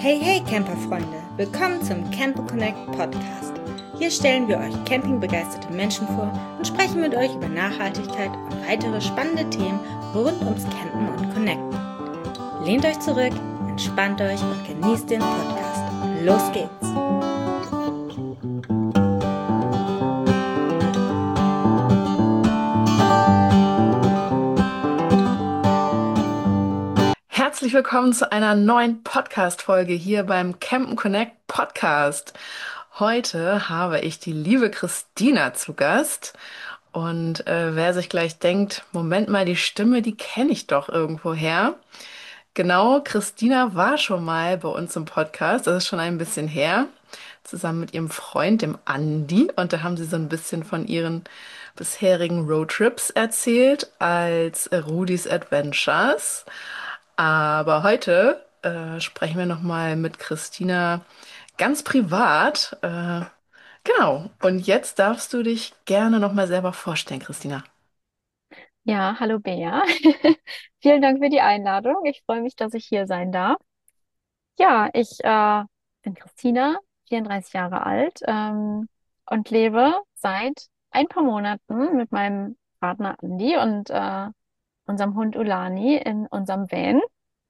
Hey, hey Camperfreunde, willkommen zum Camper Connect Podcast. Hier stellen wir euch campingbegeisterte Menschen vor und sprechen mit euch über Nachhaltigkeit und weitere spannende Themen rund ums Campen und Connecten. Lehnt euch zurück, entspannt euch und genießt den Podcast. Los geht's! Herzlich willkommen zu einer neuen Podcast-Folge hier beim Campen Connect Podcast. Heute habe ich die liebe Christina zu Gast. Und wer sich gleich denkt, Moment mal, die Stimme, die kenne ich doch irgendwoher. Genau, Christina war schon mal bei uns im Podcast, das ist schon ein bisschen her, zusammen mit ihrem Freund, dem Andi. Und da haben sie so ein bisschen von ihren bisherigen Roadtrips erzählt als Rudis Adventures. Aber heute sprechen wir nochmal mit Christina ganz privat. Genau. Und jetzt darfst du dich gerne nochmal selber vorstellen, Christina. Ja, hallo Bea. Vielen Dank für die Einladung. Ich freue mich, dass ich hier sein darf. Ja, ich bin Christina, 34 Jahre alt, und lebe seit ein paar Monaten mit meinem Partner Andi und unserem Hund Ulani in unserem Van.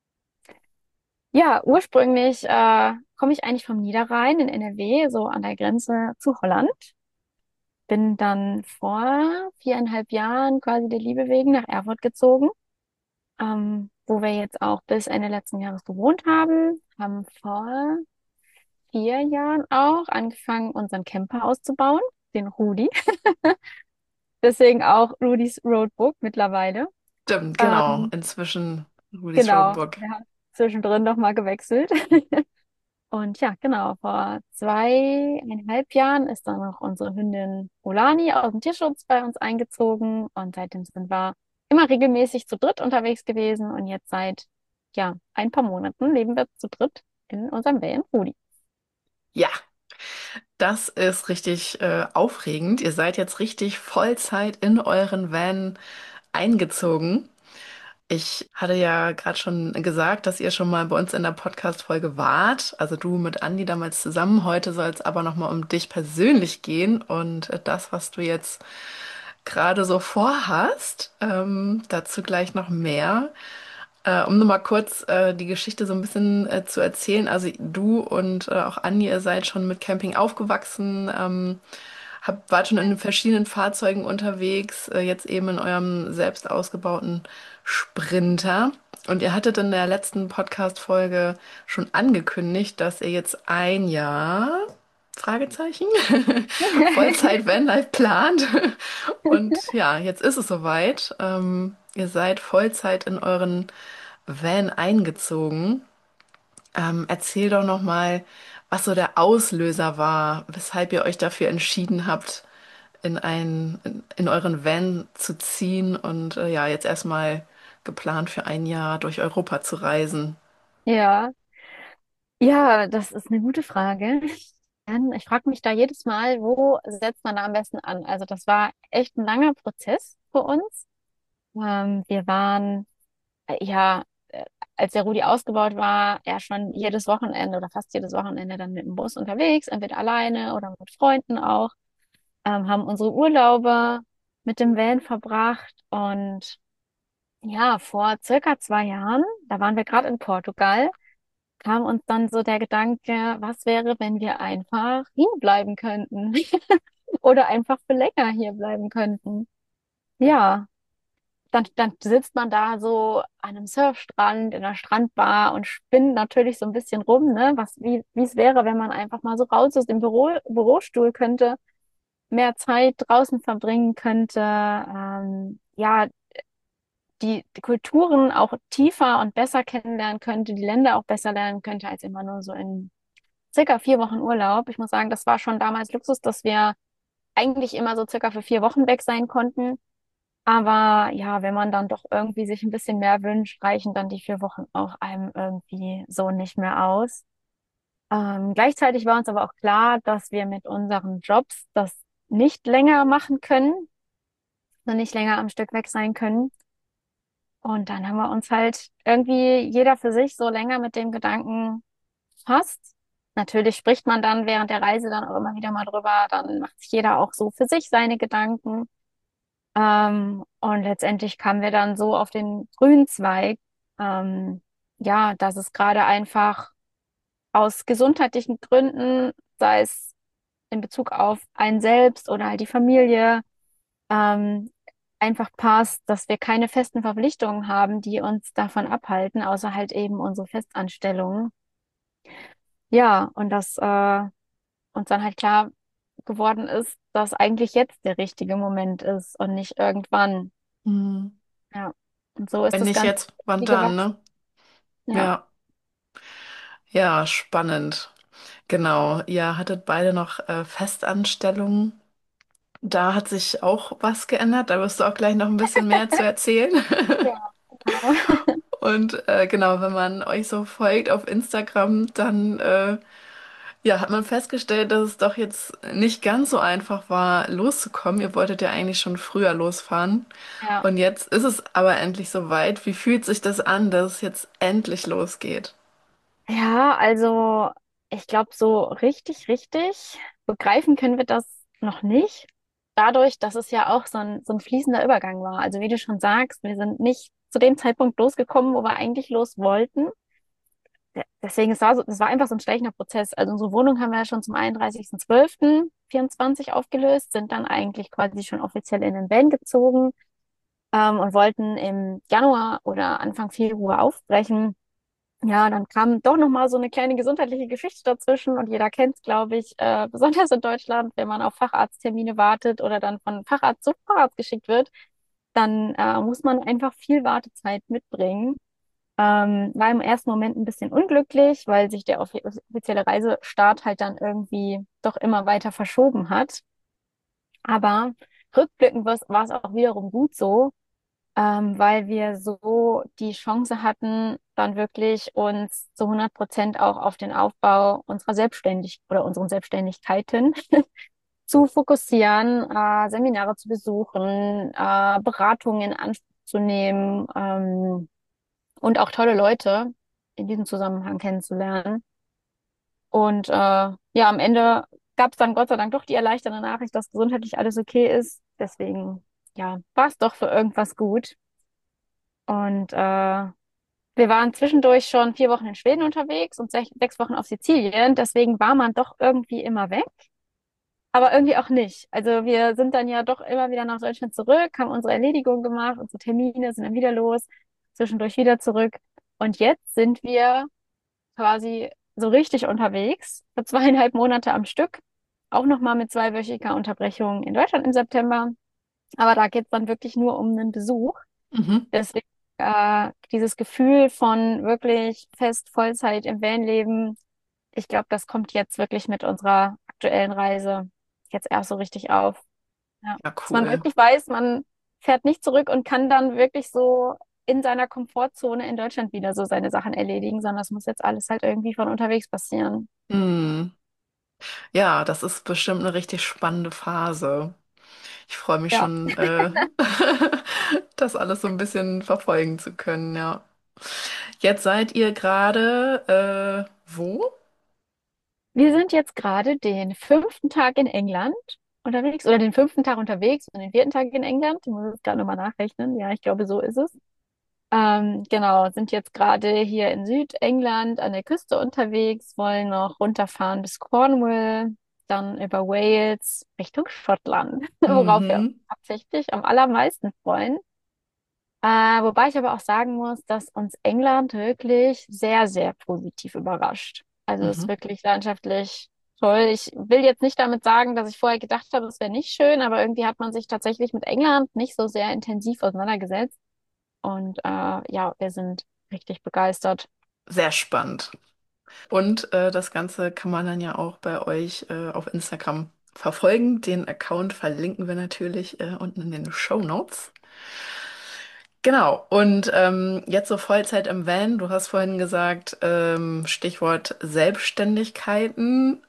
Ja, ursprünglich komme ich eigentlich vom Niederrhein in NRW, so an der Grenze zu Holland. Bin dann vor 4,5 Jahren quasi der Liebe wegen nach Erfurt gezogen, wo wir jetzt auch bis Ende letzten Jahres gewohnt haben, haben vor 4 Jahren auch angefangen, unseren Camper auszubauen, den Rudi. Deswegen auch Rudis Roadbook mittlerweile. Stimmt, genau. Ähm, Inzwischen Rudis genau, Roadbook. wir haben zwischendrin nochmal gewechselt. Und ja, genau, vor 2,5 Jahren ist dann noch unsere Hündin Olani aus dem Tierschutz bei uns eingezogen und seitdem sind wir immer regelmäßig zu dritt unterwegs gewesen und jetzt seit, ja, ein paar Monaten leben wir zu dritt in unserem Van Rudi. Ja, das ist richtig aufregend. Ihr seid jetzt richtig Vollzeit in euren Van eingezogen. Ich hatte ja gerade schon gesagt, dass ihr schon mal bei uns in der Podcast-Folge wart. Also du mit Andi damals zusammen. Heute soll es aber nochmal um dich persönlich gehen und das, was du jetzt gerade so vorhast. Dazu gleich noch mehr. Um nur mal kurz die Geschichte so ein bisschen zu erzählen. Also du und auch Andi, ihr seid schon mit Camping aufgewachsen. Wart schon in verschiedenen Fahrzeugen unterwegs, jetzt eben in eurem selbst ausgebauten Sprinter. Und ihr hattet in der letzten Podcast-Folge schon angekündigt, dass ihr jetzt ein Jahr, Fragezeichen, Vollzeit-Vanlife plant. Und ja, jetzt ist es soweit. Ihr seid Vollzeit in euren Van eingezogen. Erzähl doch noch mal, was so der Auslöser war, weshalb ihr euch dafür entschieden habt, in euren Van zu ziehen und ja, jetzt erstmal geplant für ein Jahr durch Europa zu reisen. Ja, ja, das ist eine gute Frage. Ich frage mich da jedes Mal, wo setzt man da am besten an? Also das war echt ein langer Prozess für uns. Wir waren ja, als der Rudi ausgebaut war, er schon jedes Wochenende oder fast jedes Wochenende dann mit dem Bus unterwegs, entweder alleine oder mit Freunden auch, haben unsere Urlaube mit dem Van verbracht und ja, vor circa 2 Jahren, da waren wir gerade in Portugal, kam uns dann so der Gedanke, was wäre, wenn wir einfach hier bleiben könnten oder einfach für länger hier bleiben könnten. Ja. Dann sitzt man da so an einem Surfstrand, in einer Strandbar und spinnt natürlich so ein bisschen rum, ne? Wie es wäre, wenn man einfach mal so raus aus dem Bürostuhl könnte, mehr Zeit draußen verbringen könnte, ja, die Kulturen auch tiefer und besser kennenlernen könnte, die Länder auch besser lernen könnte, als immer nur so in circa 4 Wochen Urlaub. Ich muss sagen, das war schon damals Luxus, dass wir eigentlich immer so circa für 4 Wochen weg sein konnten. Aber ja, wenn man dann doch irgendwie sich ein bisschen mehr wünscht, reichen dann die 4 Wochen auch einem irgendwie so nicht mehr aus. Gleichzeitig war uns aber auch klar, dass wir mit unseren Jobs das nicht länger machen können, und nicht länger am Stück weg sein können. Und dann haben wir uns halt irgendwie jeder für sich so länger mit dem Gedanken passt. Natürlich spricht man dann während der Reise dann auch immer wieder mal drüber. Dann macht sich jeder auch so für sich seine Gedanken. Und letztendlich kamen wir dann so auf den grünen Zweig, ähm, ja, dass es gerade einfach aus gesundheitlichen Gründen, sei es in Bezug auf einen selbst oder halt die Familie, ähm, einfach passt, dass wir keine festen Verpflichtungen haben, die uns davon abhalten, außer halt eben unsere Festanstellungen. Ja, und dass uns dann halt klar geworden ist, dass eigentlich jetzt der richtige Moment ist und nicht irgendwann. Mhm. Ja, und so ist Wenn das nicht Ganze jetzt, wann wie dann, gewachsen. ne? Ja, Ja, ja, spannend. Genau, ihr hattet beide noch Festanstellungen. Da hat sich auch was geändert. Da wirst du auch gleich noch ein bisschen mehr zu erzählen. ja, genau. Und genau, wenn man euch so folgt auf Instagram, dann ja, hat man festgestellt, dass es doch jetzt nicht ganz so einfach war, loszukommen. Ihr wolltet ja eigentlich schon früher losfahren. Ja. Und jetzt ist es aber endlich soweit. Wie fühlt sich das an, dass es jetzt endlich losgeht? Ja, also ich glaube, so richtig begreifen können wir das noch nicht. Dadurch, dass es ja auch so ein fließender Übergang war. Also wie du schon sagst, wir sind nicht zu dem Zeitpunkt losgekommen, wo wir eigentlich los wollten. Deswegen, es war einfach so ein schleichender Prozess. Also unsere Wohnung haben wir ja schon zum 31.12.24 aufgelöst, sind dann eigentlich quasi schon offiziell in den Van gezogen, und wollten im Januar oder Anfang Februar aufbrechen. Ja, dann kam doch noch mal so eine kleine gesundheitliche Geschichte dazwischen und jeder kennt es, glaube ich, besonders in Deutschland, wenn man auf Facharzttermine wartet oder dann von Facharzt zu Facharzt geschickt wird, dann muss man einfach viel Wartezeit mitbringen. War im ersten Moment ein bisschen unglücklich, weil sich der offizielle Reisestart halt dann irgendwie doch immer weiter verschoben hat. Aber rückblickend war es auch wiederum gut so, weil wir so die Chance hatten, dann wirklich uns zu 100% auch auf den Aufbau unserer unseren Selbstständigkeiten zu fokussieren, Seminare zu besuchen, Beratungen in Anspruch zu nehmen, und auch tolle Leute in diesem Zusammenhang kennenzulernen. Und ja, am Ende gab es dann Gott sei Dank doch die erleichternde Nachricht, dass gesundheitlich alles okay ist. Deswegen, ja, war es doch für irgendwas gut. Und wir waren zwischendurch schon 4 Wochen in Schweden unterwegs und 6 Wochen auf Sizilien. Deswegen war man doch irgendwie immer weg, aber irgendwie auch nicht. Also wir sind dann ja doch immer wieder nach Deutschland zurück, haben unsere Erledigung gemacht, unsere Termine, sind dann wieder los, zwischendurch wieder zurück. Und jetzt sind wir quasi so richtig unterwegs für 2,5 Monate am Stück. Auch nochmal mit zweiwöchiger Unterbrechung in Deutschland im September. Aber da geht es dann wirklich nur um einen Besuch. Mhm. Deswegen dieses Gefühl von wirklich fest Vollzeit im Van-Leben, ich glaube, das kommt jetzt wirklich mit unserer aktuellen Reise jetzt erst so richtig auf. Ja. Ja, Dass man cool. wirklich weiß, man fährt nicht zurück und kann dann wirklich so in seiner Komfortzone in Deutschland wieder so seine Sachen erledigen, sondern das muss jetzt alles halt irgendwie von unterwegs passieren. Hm. Ja, das ist bestimmt eine richtig spannende Phase. Ich freue mich Ja. schon, das alles so ein bisschen verfolgen zu können, ja. Jetzt seid ihr gerade wo? Wir sind jetzt gerade den 5. Tag in England unterwegs oder den 5. Tag unterwegs und den 4. Tag in England. Ich muss es gerade nochmal nachrechnen. Ja, ich glaube, so ist es. Genau, sind jetzt gerade hier in Südengland an der Küste unterwegs, wollen noch runterfahren bis Cornwall, dann über Wales Richtung Schottland, worauf wir uns Mhm. tatsächlich am allermeisten freuen. Wobei ich aber auch sagen muss, dass uns England wirklich sehr positiv überrascht. Also es ist Mhm. wirklich landschaftlich toll. Ich will jetzt nicht damit sagen, dass ich vorher gedacht habe, es wäre nicht schön, aber irgendwie hat man sich tatsächlich mit England nicht so sehr intensiv auseinandergesetzt. Und ja, wir sind richtig begeistert. Sehr spannend. Und das Ganze kann man dann ja auch bei euch auf Instagram verfolgen. Den Account verlinken wir natürlich unten in den Show Notes. Genau. Und jetzt so Vollzeit im Van. Du hast vorhin gesagt, Stichwort Selbstständigkeiten.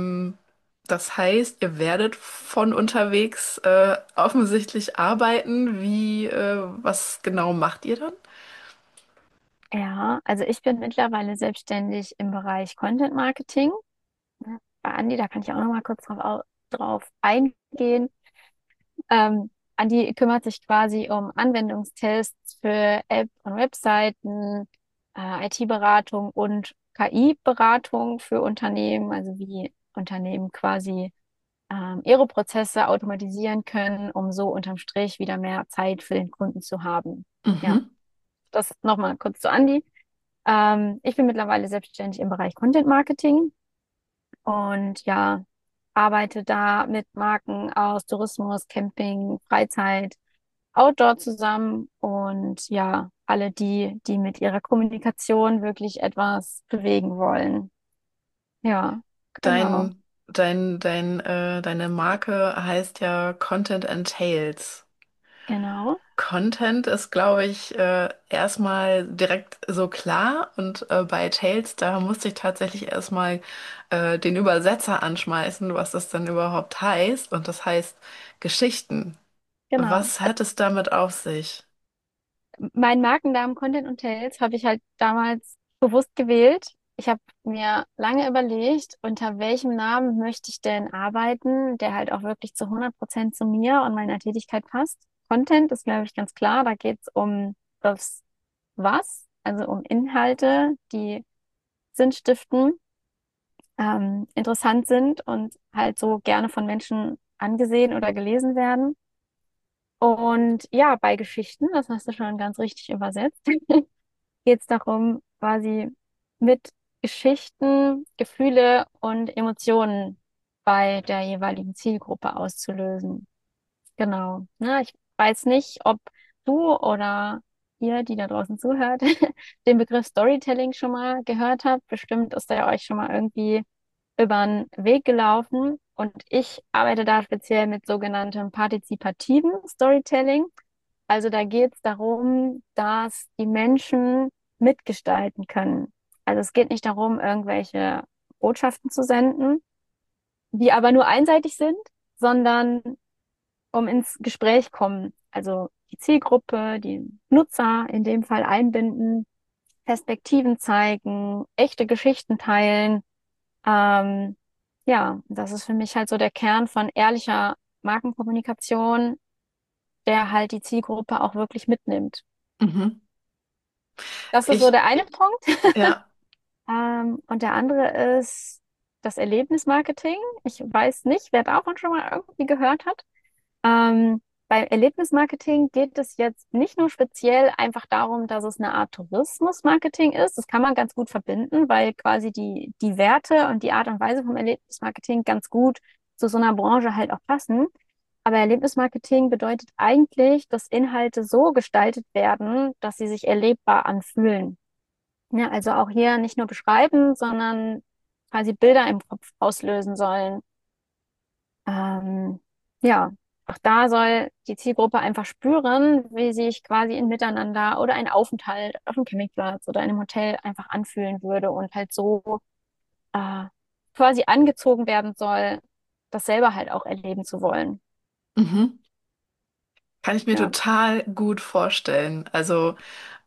Das heißt, ihr werdet von unterwegs offensichtlich arbeiten. Was genau macht ihr dann? Ja, also ich bin mittlerweile selbstständig im Bereich Content Marketing. Ja, bei Andi, da kann ich auch noch mal kurz drauf eingehen. Andi kümmert sich quasi um Anwendungstests für App- und Webseiten, IT-Beratung und KI-Beratung für Unternehmen, also wie Unternehmen quasi ihre Prozesse automatisieren können, um so unterm Strich wieder mehr Zeit für den Kunden zu haben. Ja, Mhm. das nochmal kurz zu Andi. Ich bin mittlerweile selbstständig im Bereich Content Marketing und ja, arbeite da mit Marken aus Tourismus, Camping, Freizeit, Outdoor zusammen und ja, alle die mit ihrer Kommunikation wirklich etwas bewegen wollen. Ja, genau, Deine Marke heißt ja Content and Tales. genau, Content ist, glaube ich, erstmal direkt so klar und bei Tales, da musste ich tatsächlich erstmal den Übersetzer anschmeißen, was das denn überhaupt heißt. Und das heißt Geschichten. genau. Was hat es damit auf sich? Mein Markennamen Content und Tales habe ich halt damals bewusst gewählt. Ich habe mir lange überlegt, unter welchem Namen möchte ich denn arbeiten, der halt auch wirklich zu 100% zu mir und meiner Tätigkeit passt. Content ist, glaube ich, ganz klar. Da geht es um das Was, also um Inhalte, die sinnstiften, interessant sind und halt so gerne von Menschen angesehen oder gelesen werden. Und ja, bei Geschichten, das hast du schon ganz richtig übersetzt, geht es darum, quasi mit Geschichten, Gefühle und Emotionen bei der jeweiligen Zielgruppe auszulösen. Genau. Ne, ich weiß nicht, ob du oder ihr, die da draußen zuhört, den Begriff Storytelling schon mal gehört habt. Bestimmt ist er euch schon mal irgendwie über den Weg gelaufen. Und ich arbeite da speziell mit sogenanntem partizipativen Storytelling. Also da geht es darum, dass die Menschen mitgestalten können. Also es geht nicht darum, irgendwelche Botschaften zu senden, die aber nur einseitig sind, sondern um ins Gespräch kommen. Also die Zielgruppe, die Nutzer in dem Fall einbinden, Perspektiven zeigen, echte Geschichten teilen. Ähm, ja, das ist für mich halt so der Kern von ehrlicher Markenkommunikation, der halt die Zielgruppe auch wirklich mitnimmt. Mhm. Das ist so Ich, der eine Punkt. ja. Und der andere ist das Erlebnismarketing. Ich weiß nicht, wer davon schon mal irgendwie gehört hat. Beim Erlebnismarketing geht es jetzt nicht nur speziell einfach darum, dass es eine Art Tourismusmarketing ist. Das kann man ganz gut verbinden, weil quasi die Werte und die Art und Weise vom Erlebnismarketing ganz gut zu so einer Branche halt auch passen. Aber Erlebnismarketing bedeutet eigentlich, dass Inhalte so gestaltet werden, dass sie sich erlebbar anfühlen. Ja, also auch hier nicht nur beschreiben, sondern quasi Bilder im Kopf auslösen sollen. Ähm, ja, auch da soll die Zielgruppe einfach spüren, wie sich quasi ein Miteinander oder ein Aufenthalt auf dem Campingplatz oder in einem Hotel einfach anfühlen würde und halt so äh, quasi angezogen werden soll, das selber halt auch erleben zu wollen. Mhm. Kann ich mir Ja, total gut vorstellen. Also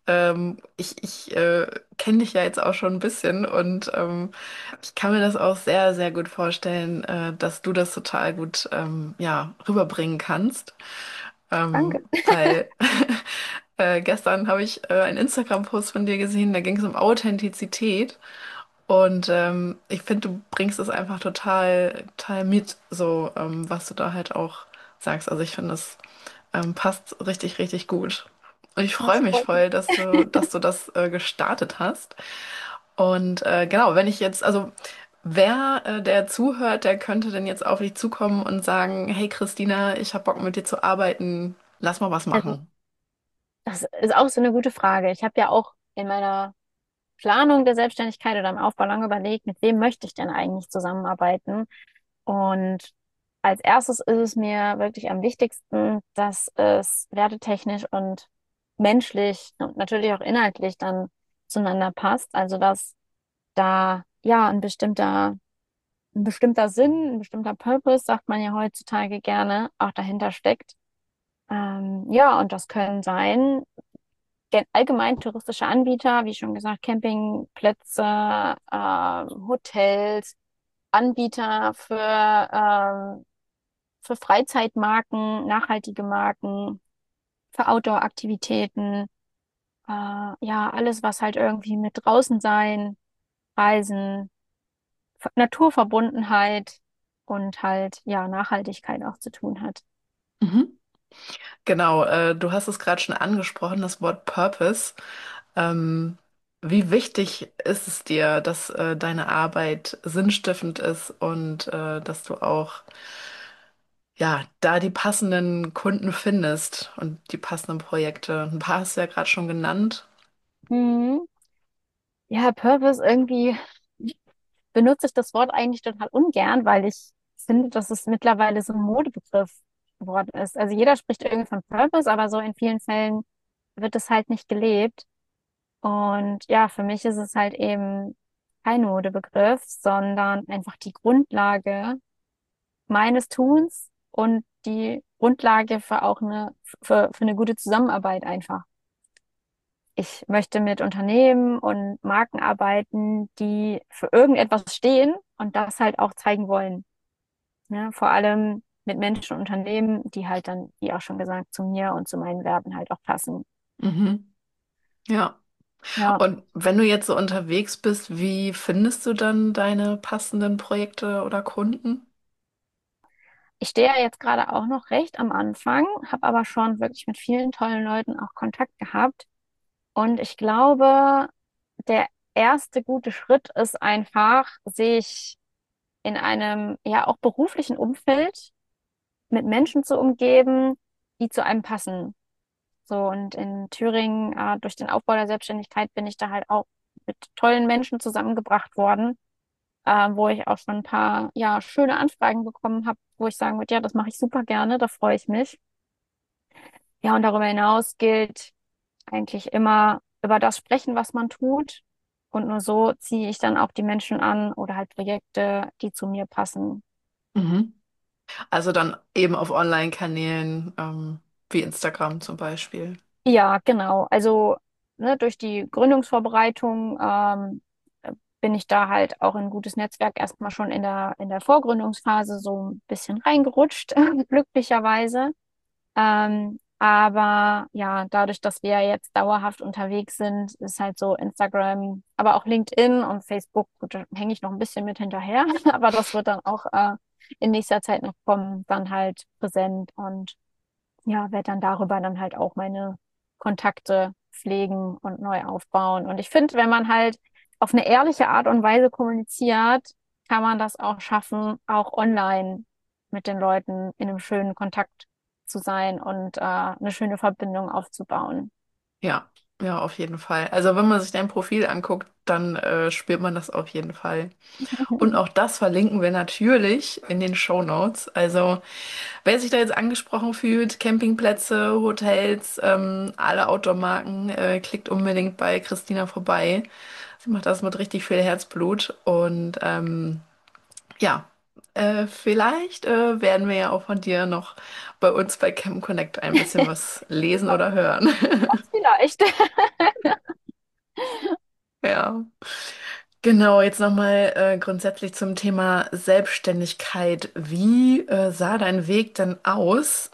ich kenne dich ja jetzt auch schon ein bisschen und ich kann mir das auch sehr, sehr gut vorstellen, dass du das total gut ja, rüberbringen kannst. danke. Weil gestern habe ich einen Instagram-Post von dir gesehen, da ging es um Authentizität. Und ich finde, du bringst es einfach total mit, so was du da halt auch sagst. Also ich finde, es passt richtig gut. Und ich freue Das mich freut mich. voll, dass du das gestartet hast. Und genau, wenn ich jetzt, also wer der zuhört, der könnte denn jetzt auf dich zukommen und sagen, hey Christina, ich habe Bock mit dir zu arbeiten, lass mal was Also, machen. das ist auch so eine gute Frage. Ich habe ja auch in meiner Planung der Selbstständigkeit oder im Aufbau lange überlegt, mit wem möchte ich denn eigentlich zusammenarbeiten? Und als erstes ist es mir wirklich am wichtigsten, dass es wertetechnisch und menschlich und natürlich auch inhaltlich dann zueinander passt. Also dass da ja ein bestimmter Sinn, ein bestimmter Purpose, sagt man ja heutzutage gerne, auch dahinter steckt. Ja, und das können sein allgemein touristische Anbieter, wie schon gesagt, Campingplätze, Hotels, Anbieter für Freizeitmarken, nachhaltige Marken, für Outdoor-Aktivitäten, ja, alles, was halt irgendwie mit draußen sein, Reisen, Naturverbundenheit und halt, ja, Nachhaltigkeit auch zu tun hat. Mhm. Genau, du hast es gerade schon angesprochen, das Wort Purpose. Ähm, Wie wichtig ist es dir, dass deine Arbeit sinnstiftend ist und dass du auch ja da die passenden Kunden findest und die passenden Projekte? Ein paar hast du ja gerade schon genannt. Mhm. Ja, Purpose irgendwie benutze ich das Wort eigentlich total ungern, weil ich finde, dass es mittlerweile so ein Modebegriff geworden ist. Also jeder spricht irgendwie von Purpose, aber so in vielen Fällen wird es halt nicht gelebt. Und ja, für mich ist es halt eben kein Modebegriff, sondern einfach die Grundlage meines Tuns und die Grundlage für auch für eine gute Zusammenarbeit einfach. Ich möchte mit Unternehmen und Marken arbeiten, die für irgendetwas stehen und das halt auch zeigen wollen. Ne? Vor allem mit Menschen und Unternehmen, die halt dann, wie auch schon gesagt, zu mir und zu meinen Werten halt auch passen. Mhm. Ja. Ja, Und wenn du jetzt so unterwegs bist, wie findest du dann deine passenden Projekte oder Kunden? ich stehe ja jetzt gerade auch noch recht am Anfang, habe aber schon wirklich mit vielen tollen Leuten auch Kontakt gehabt. Und ich glaube, der erste gute Schritt ist einfach, sich in einem ja auch beruflichen Umfeld mit Menschen zu umgeben, die zu einem passen. So, und in Thüringen, durch den Aufbau der Selbstständigkeit bin ich da halt auch mit tollen Menschen zusammengebracht worden, wo ich auch schon ein paar, ja, schöne Anfragen bekommen habe, wo ich sagen würde, ja, das mache ich super gerne, da freue ich mich. Ja, und darüber hinaus gilt eigentlich immer über das sprechen, was man tut. Und nur so ziehe ich dann auch die Menschen an oder halt Projekte, die zu mir passen. Mhm. Also dann eben auf Online-Kanälen, wie Instagram zum Beispiel. Ja, genau. Also ne, durch die Gründungsvorbereitung bin ich da halt auch in ein gutes Netzwerk erstmal schon in der Vorgründungsphase so ein bisschen reingerutscht, glücklicherweise. Aber ja, dadurch, dass wir jetzt dauerhaft unterwegs sind, ist halt so Instagram, aber auch LinkedIn und Facebook, gut, da hänge ich noch ein bisschen mit hinterher, aber das wird dann auch in nächster Zeit noch kommen, dann halt präsent und ja, werde dann darüber dann halt auch meine Kontakte pflegen und neu aufbauen. Und ich finde, wenn man halt auf eine ehrliche Art und Weise kommuniziert, kann man das auch schaffen, auch online mit den Leuten in einem schönen Kontakt zu sein und eine schöne Verbindung aufzubauen. Ja, ja, auf jeden Fall. Also wenn man sich dein Profil anguckt, dann spürt man das auf jeden Fall. Und auch das verlinken wir natürlich in den Shownotes. Also wer sich da jetzt angesprochen fühlt, Campingplätze, Hotels, alle Outdoor-Marken, klickt unbedingt bei Christina vorbei. Sie macht das mit richtig viel Herzblut und ja, vielleicht werden wir ja auch von dir noch bei uns bei Camp Connect ein bisschen was lesen oder hören. Das vielleicht. Ja, genau. Jetzt nochmal grundsätzlich zum Thema Selbstständigkeit. Wie sah dein Weg denn aus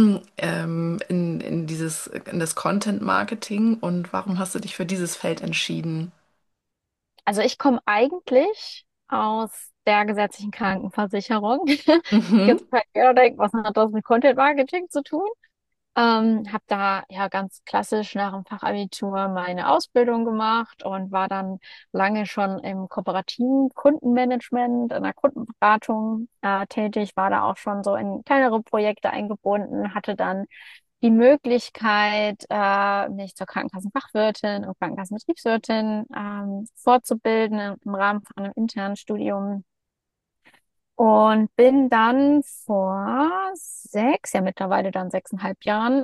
in das Content Marketing und warum hast du dich für dieses Feld entschieden? Also ich komme eigentlich aus der gesetzlichen Krankenversicherung. Mhm. Jetzt kann jeder denken, was hat das mit Content Marketing zu tun? Habe da ja ganz klassisch nach dem Fachabitur meine Ausbildung gemacht und war dann lange schon im kooperativen Kundenmanagement, in der Kundenberatung tätig, war da auch schon so in kleinere Projekte eingebunden, hatte dann die Möglichkeit, mich zur Krankenkassenfachwirtin und Krankenkassenbetriebswirtin fortzubilden im Rahmen von einem internen Studium und bin dann vor ja mittlerweile dann 6,5 Jahren,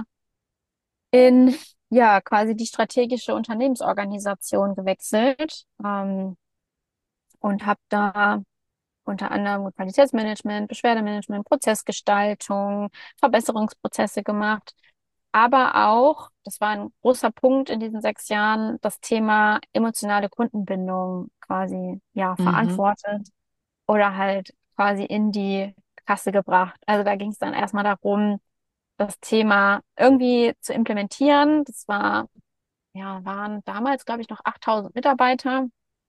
in ja quasi die strategische Unternehmensorganisation gewechselt und habe da unter anderem Qualitätsmanagement, Beschwerdemanagement, Prozessgestaltung, Verbesserungsprozesse gemacht. aber auch, das war ein großer Punkt in diesen 6 Jahren, das Thema emotionale Kundenbindung quasi, ja, Mhm. verantwortet oder halt quasi in die Kasse gebracht. Also da ging es dann erstmal darum, das Thema irgendwie zu implementieren. Das war, ja, waren damals, glaube ich, noch 8000 Mitarbeiter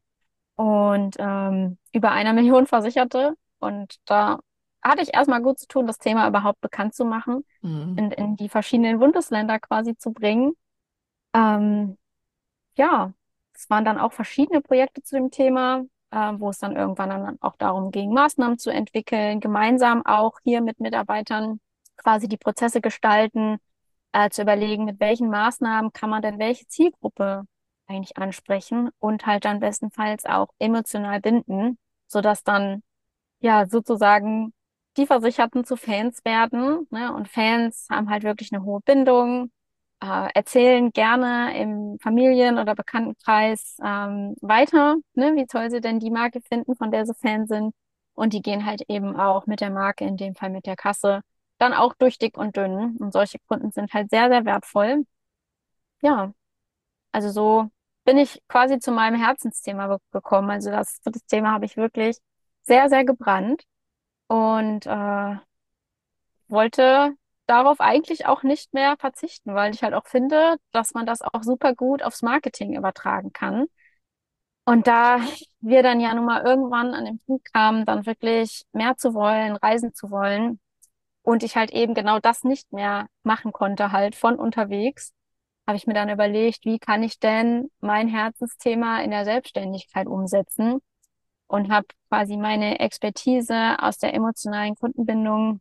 und über 1 Million Versicherte. Und da hatte ich erstmal gut zu tun, das Thema überhaupt bekannt zu machen, Mhm. in die verschiedenen Bundesländer quasi zu bringen. Ähm, ja, es waren dann auch verschiedene Projekte zu dem Thema, wo es dann irgendwann dann auch darum ging, Maßnahmen zu entwickeln, gemeinsam auch hier mit Mitarbeitern quasi die Prozesse gestalten, zu überlegen, mit welchen Maßnahmen kann man denn welche Zielgruppe eigentlich ansprechen und halt dann bestenfalls auch emotional binden, sodass dann ja sozusagen die Versicherten zu Fans werden, ne? Und Fans haben halt wirklich eine hohe Bindung, erzählen gerne im Familien- oder Bekanntenkreis weiter, ne? Wie toll sie denn die Marke finden, von der sie Fan sind. Und die gehen halt eben auch mit der Marke, in dem Fall mit der Kasse, dann auch durch dick und dünn. Und solche Kunden sind halt sehr, sehr wertvoll. Ja, also so bin ich quasi zu meinem Herzensthema gekommen. Also für das Thema habe ich wirklich sehr, sehr gebrannt und wollte darauf eigentlich auch nicht mehr verzichten, weil ich halt auch finde, dass man das auch super gut aufs Marketing übertragen kann. Und da wir dann ja nun mal irgendwann an den Punkt kamen, dann wirklich mehr zu wollen, reisen zu wollen und ich halt eben genau das nicht mehr machen konnte, halt von unterwegs, habe ich mir dann überlegt, wie kann ich denn mein Herzensthema in der Selbstständigkeit umsetzen und habe quasi meine Expertise aus der emotionalen Kundenbindung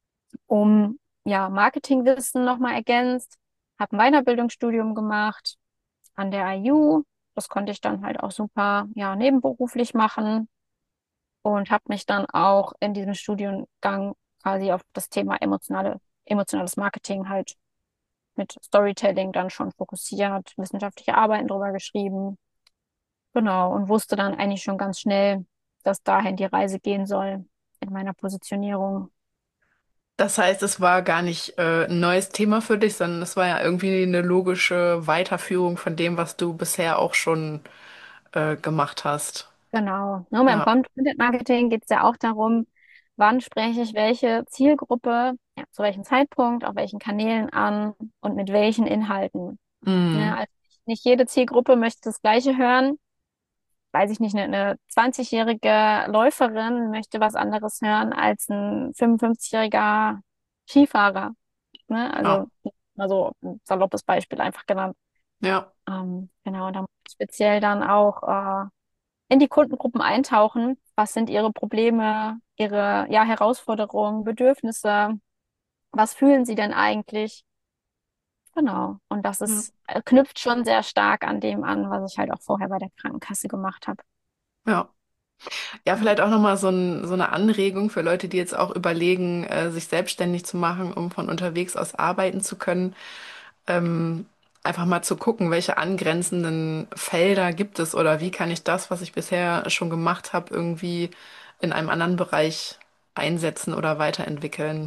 um ja Marketingwissen nochmal ergänzt, habe ein Weiterbildungsstudium gemacht an der IU. Das konnte ich dann halt auch super ja nebenberuflich machen und habe mich dann auch in diesem Studiengang quasi auf das Thema emotionales Marketing halt mit Storytelling dann schon fokussiert, wissenschaftliche Arbeiten drüber geschrieben. Genau, und wusste dann eigentlich schon ganz schnell, dass dahin die Reise gehen soll in meiner Positionierung. Das heißt, es war gar nicht ein neues Thema für dich, sondern es war ja irgendwie eine logische Weiterführung von dem, was du bisher auch schon gemacht hast. Genau. Ne, beim Ja. Content Marketing geht es ja auch darum, wann spreche ich welche Zielgruppe, ja, zu welchem Zeitpunkt, auf welchen Kanälen an und mit welchen Inhalten. Ja, Mhm. also nicht jede Zielgruppe möchte das Gleiche hören. Weiß ich nicht, eine 20-jährige Läuferin möchte was anderes hören als ein 55-jähriger Skifahrer. Ne? Ja. Also ein saloppes Beispiel einfach genannt. Ja. Genau, und da muss ich speziell dann auch in die Kundengruppen eintauchen. Was sind ihre Probleme, ihre ja, Herausforderungen, Bedürfnisse? Was fühlen sie denn eigentlich? Genau. Und das Ja. ist, knüpft schon sehr stark an dem an, was ich halt auch vorher bei der Krankenkasse gemacht habe. Ja. Ja, Ja. vielleicht auch nochmal so eine Anregung für Leute, die jetzt auch überlegen, sich selbstständig zu machen, um von unterwegs aus arbeiten zu können. Ähm, einfach mal zu gucken, welche angrenzenden Felder gibt es oder wie kann ich das, was ich bisher schon gemacht habe, irgendwie in einem anderen Bereich einsetzen oder weiterentwickeln.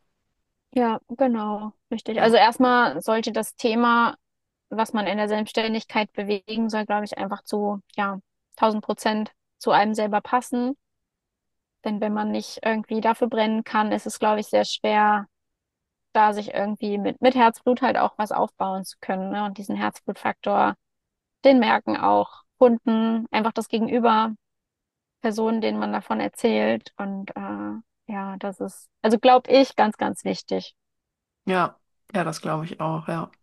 Ja, genau, richtig. Ja. Also erstmal sollte das Thema, was man in der Selbstständigkeit bewegen soll, glaube ich, einfach zu, ja, 1000% zu einem selber passen. Denn wenn man nicht irgendwie dafür brennen kann, ist es, glaube ich, sehr schwer, da sich irgendwie mit Herzblut halt auch was aufbauen zu können. Ne? Und diesen Herzblutfaktor, den merken auch Kunden, einfach das Gegenüber, Personen, denen man davon erzählt. Und ja, das ist, also glaube ich, ganz, ganz wichtig. Ja, ja, das glaube ich auch, ja.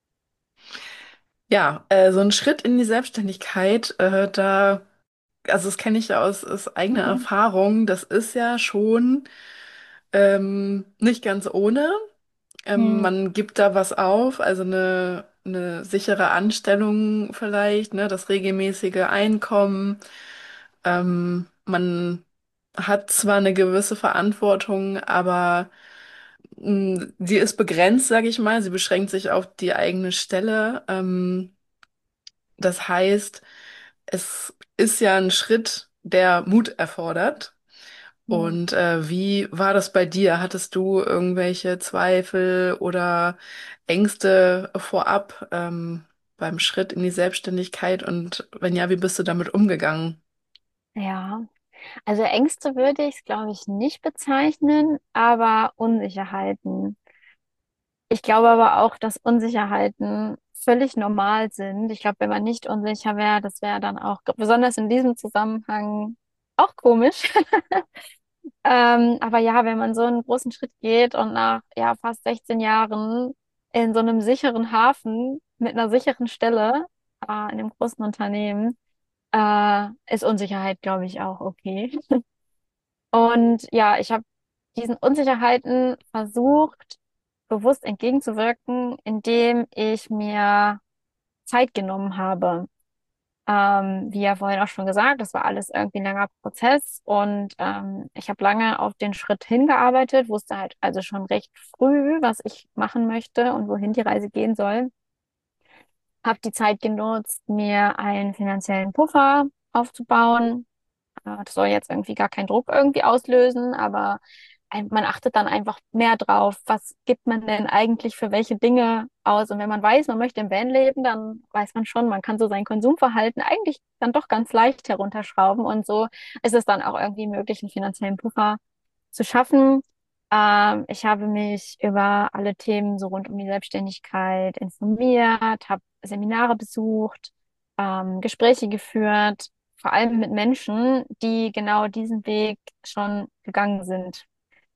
Ja, so ein Schritt in die Selbstständigkeit, also das kenne ich ja aus eigener Mhm. Erfahrung, das ist ja schon nicht ganz ohne. Hm. Man gibt da was auf, also eine sichere Anstellung vielleicht, ne, das regelmäßige Einkommen. Man hat zwar eine gewisse Verantwortung, aber sie ist begrenzt, sage ich mal. Sie beschränkt sich auf die eigene Stelle. Das heißt, es ist ja ein Schritt, der Mut erfordert. Ja. Und wie war das bei dir? Hattest du irgendwelche Zweifel oder Ängste vorab beim Schritt in die Selbstständigkeit? Und wenn ja, wie bist du damit umgegangen? Ja, also Ängste würde ich es, glaube ich, nicht bezeichnen, aber Unsicherheiten. Ich glaube aber auch, dass Unsicherheiten völlig normal sind. Ich glaube, wenn man nicht unsicher wäre, das wäre dann auch, besonders in diesem Zusammenhang, auch komisch. Aber ja, wenn man so einen großen Schritt geht und nach ja fast 16 Jahren in so einem sicheren Hafen mit einer sicheren Stelle in einem großen Unternehmen, ist Unsicherheit, glaube ich, auch okay. Und ja, ich habe diesen Unsicherheiten versucht, bewusst entgegenzuwirken, indem ich mir Zeit genommen habe. Wie ja vorhin auch schon gesagt, das war alles irgendwie ein langer Prozess und ich habe lange auf den Schritt hingearbeitet, wusste halt also schon recht früh, was ich machen möchte und wohin die Reise gehen soll. Habe die Zeit genutzt, mir einen finanziellen Puffer aufzubauen. Das soll jetzt irgendwie gar keinen Druck irgendwie auslösen, aber man achtet dann einfach mehr drauf, was gibt man denn eigentlich für welche Dinge aus. Und wenn man weiß, man möchte im Van leben, dann weiß man schon, man kann so sein Konsumverhalten eigentlich dann doch ganz leicht herunterschrauben. Und so ist es dann auch irgendwie möglich, einen finanziellen Puffer zu schaffen. Ich habe mich über alle Themen so rund um die Selbstständigkeit informiert, habe Seminare besucht, Gespräche geführt, vor allem mit Menschen, die genau diesen Weg schon gegangen sind.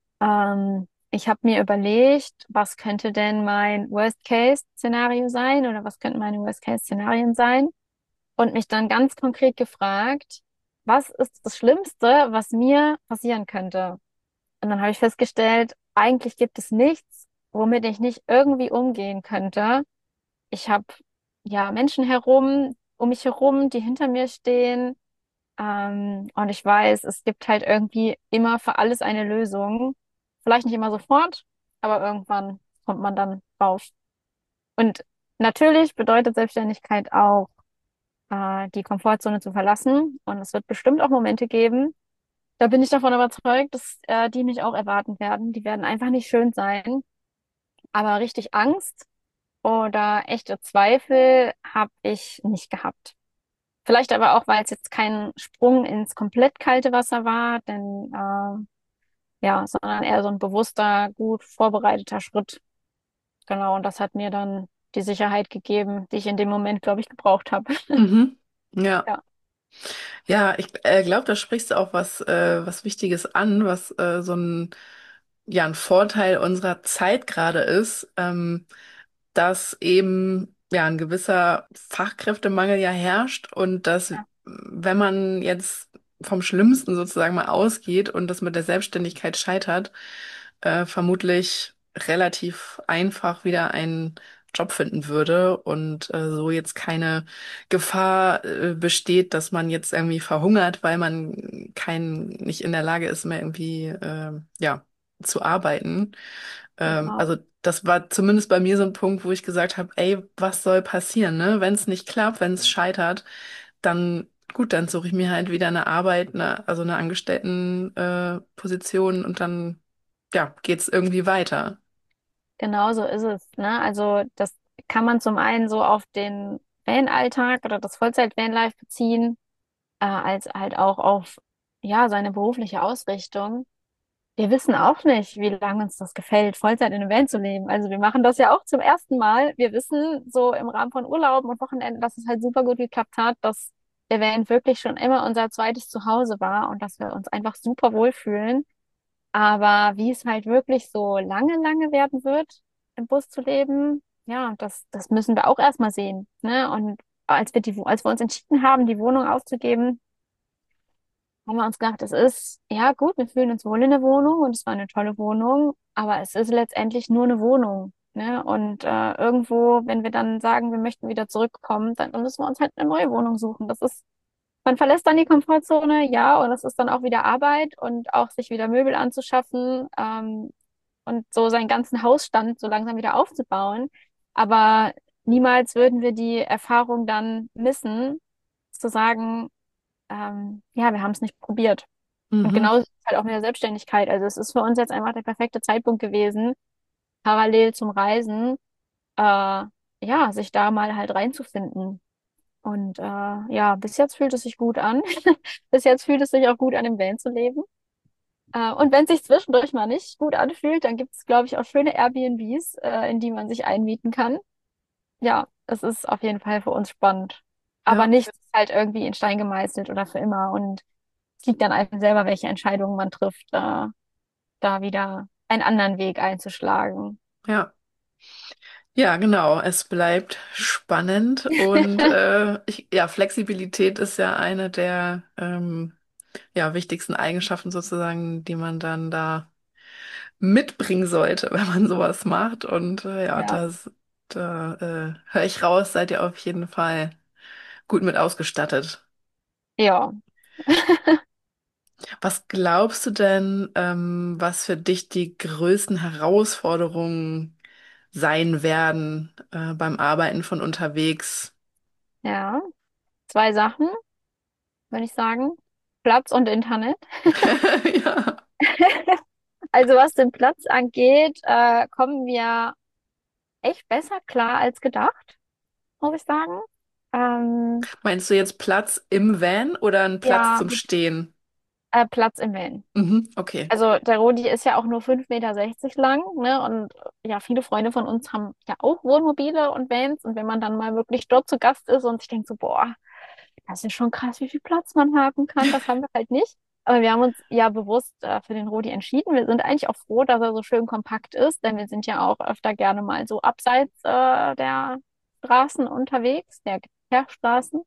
Ich habe mir überlegt, was könnte denn mein Worst-Case-Szenario sein oder was könnten meine Worst-Case-Szenarien sein und mich dann ganz konkret gefragt, was ist das Schlimmste, was mir passieren könnte? Und dann habe ich festgestellt, eigentlich gibt es nichts, womit ich nicht irgendwie umgehen könnte. Ich habe ja Menschen um mich herum, die hinter mir stehen. Und ich weiß, es gibt halt irgendwie immer für alles eine Lösung. Vielleicht nicht immer sofort, aber irgendwann kommt man dann drauf. Und natürlich bedeutet Selbstständigkeit auch, die Komfortzone zu verlassen. Und es wird bestimmt auch Momente geben, da bin ich davon überzeugt, dass die mich auch erwarten werden. Die werden einfach nicht schön sein. Aber richtig Angst oder echte Zweifel habe ich nicht gehabt. Vielleicht aber auch, weil es jetzt kein Sprung ins komplett kalte Wasser war, denn ja, sondern eher so ein bewusster, gut vorbereiteter Schritt. Genau, und das hat mir dann die Sicherheit gegeben, die ich in dem Moment, glaube ich, gebraucht habe. Mhm. Ja. Ja, Ja, ich glaube, da sprichst du auch was Wichtiges an, was so ja, ein Vorteil unserer Zeit gerade ist, dass eben ja ein gewisser Fachkräftemangel ja herrscht und dass, ja, wenn man jetzt vom Schlimmsten sozusagen mal ausgeht und das mit der Selbstständigkeit scheitert, vermutlich relativ einfach wieder einen Job finden würde und so jetzt keine Gefahr besteht, dass man jetzt irgendwie verhungert, weil man nicht in der Lage ist, mehr irgendwie ja zu arbeiten. genau. Also das war zumindest bei mir so ein Punkt, wo ich gesagt habe, ey, was soll passieren, ne? Wenn es nicht klappt, wenn es scheitert, dann gut, dann suche ich mir halt wieder eine Arbeit, also eine Angestellten Position und dann ja, geht's irgendwie weiter. Genau so ist es, ne? Also das kann man zum einen so auf den Van-Alltag oder das Vollzeit-Vanlife beziehen, als halt auch auf ja seine berufliche Ausrichtung. Wir wissen auch nicht, wie lange uns das gefällt, Vollzeit in einem Van zu leben. Also wir machen das ja auch zum ersten Mal. Wir wissen so im Rahmen von Urlauben und Wochenenden, dass es halt super gut geklappt hat, dass der Van wirklich schon immer unser zweites Zuhause war und dass wir uns einfach super wohlfühlen. Aber wie es halt wirklich so lange werden wird, im Bus zu leben, ja, das müssen wir auch erstmal sehen, ne? Und als wir uns entschieden haben, die Wohnung aufzugeben, haben wir uns gedacht, es ist, ja gut, wir fühlen uns wohl in der Wohnung und es war eine tolle Wohnung, aber es ist letztendlich nur eine Wohnung, ne? Und irgendwo, wenn wir dann sagen, wir möchten wieder zurückkommen, dann müssen wir uns halt eine neue Wohnung suchen. Man verlässt dann die Komfortzone, ja, und es ist dann auch wieder Arbeit und auch sich wieder Möbel anzuschaffen, und so seinen ganzen Hausstand so langsam wieder aufzubauen. Aber niemals würden wir die Erfahrung dann missen, zu sagen, ja, wir haben es nicht probiert. Und Mhm. genau ist es halt auch mit der Selbstständigkeit. Also es ist für uns jetzt einfach der perfekte Zeitpunkt gewesen, parallel zum Reisen, ja, sich da mal halt reinzufinden. Und ja, bis jetzt fühlt es sich gut an. Bis jetzt fühlt es sich auch gut an, im Van zu leben. Und wenn es sich zwischendurch mal nicht gut anfühlt, dann gibt es, glaube ich, auch schöne Airbnbs, in die man sich einmieten kann. Ja, es ist auf jeden Fall für uns spannend. Aber Ja. nichts ist halt irgendwie in Stein gemeißelt oder für immer. Und es liegt dann einfach selber, welche Entscheidungen man trifft, da wieder einen anderen Weg einzuschlagen. Ja. Ja, genau. Es bleibt spannend und ja, Flexibilität ist ja eine der ja, wichtigsten Eigenschaften sozusagen, die man dann da mitbringen sollte, wenn man sowas macht. Und ja, Ja. da höre ich raus, seid ihr auf jeden Fall gut mit ausgestattet. Ja, Was glaubst du denn, was für dich die größten Herausforderungen sein werden, beim Arbeiten von unterwegs? ja. Zwei Sachen, würde ich sagen. Platz und Internet. Ja. Also was den Platz angeht, kommen wir echt besser klar als gedacht, muss ich sagen. Ähm, Meinst du jetzt Platz im Van oder einen Platz ja, zum Stehen? Platz im Van. Mhm, okay. Also der Rodi ist ja auch nur 5,60 Meter lang, ne? Und ja, viele Freunde von uns haben ja auch Wohnmobile und Vans. Und wenn man dann mal wirklich dort zu Gast ist und sich denkt so, boah, das ist schon krass, wie viel Platz man haben kann, das haben wir halt nicht. Aber wir haben uns ja bewusst für den Rodi entschieden. Wir sind eigentlich auch froh, dass er so schön kompakt ist, denn wir sind ja auch öfter gerne mal so abseits der Straßen unterwegs, der Verkehrsstraßen.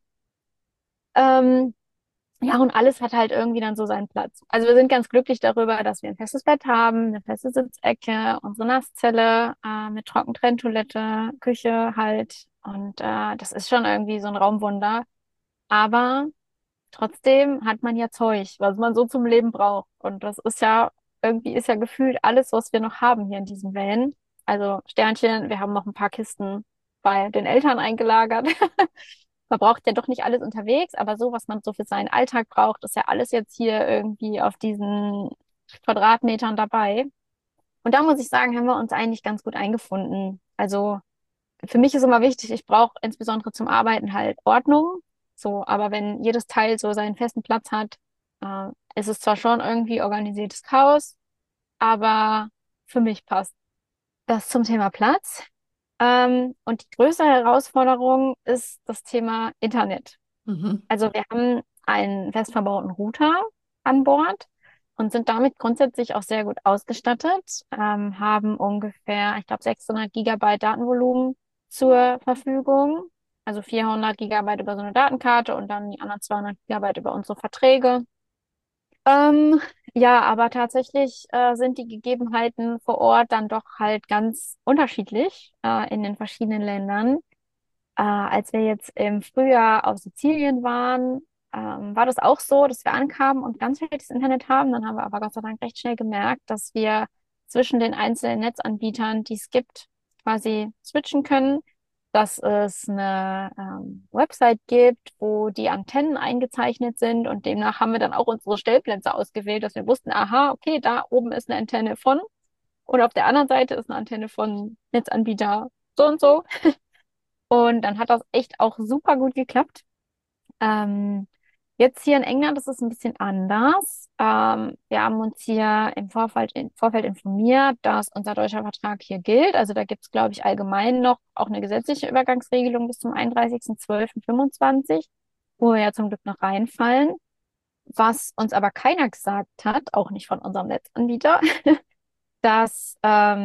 Ähm, ja, und alles hat halt irgendwie dann so seinen Platz. Also wir sind ganz glücklich darüber, dass wir ein festes Bett haben, eine feste Sitzecke, unsere Nasszelle mit Trockentrenntoilette, Küche halt. Und das ist schon irgendwie so ein Raumwunder. Aber trotzdem hat man ja Zeug, was man so zum Leben braucht. Und das ist ja, irgendwie ist ja gefühlt alles, was wir noch haben hier in diesem Van. Also Sternchen, wir haben noch ein paar Kisten bei den Eltern eingelagert. Man braucht ja doch nicht alles unterwegs, aber so, was man so für seinen Alltag braucht, ist ja alles jetzt hier irgendwie auf diesen Quadratmetern dabei. Und da muss ich sagen, haben wir uns eigentlich ganz gut eingefunden. Also für mich ist immer wichtig, ich brauche insbesondere zum Arbeiten halt Ordnung. So, aber wenn jedes Teil so seinen festen Platz hat, ist es zwar schon irgendwie organisiertes Chaos, aber für mich passt das zum Thema Platz. Und die größere Herausforderung ist das Thema Internet. Mhm. Also wir haben einen fest verbauten Router an Bord und sind damit grundsätzlich auch sehr gut ausgestattet, haben ungefähr, ich glaube, 600 Gigabyte Datenvolumen zur Verfügung, also 400 Gigabyte über so eine Datenkarte und dann die anderen 200 Gigabyte über unsere Verträge. Ähm, ja, aber tatsächlich sind die Gegebenheiten vor Ort dann doch halt ganz unterschiedlich in den verschiedenen Ländern. Als wir jetzt im Frühjahr auf Sizilien waren, war das auch so, dass wir ankamen und ganz schnelles Internet haben. Dann haben wir aber Gott sei Dank recht schnell gemerkt, dass wir zwischen den einzelnen Netzanbietern, die es gibt, quasi switchen können, dass es eine Website gibt, wo die Antennen eingezeichnet sind und demnach haben wir dann auch unsere Stellplätze ausgewählt, dass wir wussten, aha, okay, da oben ist eine Antenne von und auf der anderen Seite ist eine Antenne von Netzanbieter so und so. Und dann hat das echt auch super gut geklappt. Ähm, Jetzt hier in England ist es ein bisschen anders. Wir haben uns hier im Vorfeld informiert, dass unser deutscher Vertrag hier gilt. Also da gibt es, glaube ich, allgemein noch auch eine gesetzliche Übergangsregelung bis zum 31.12.25, wo wir ja zum Glück noch reinfallen. Was uns aber keiner gesagt hat, auch nicht von unserem Netzanbieter, dass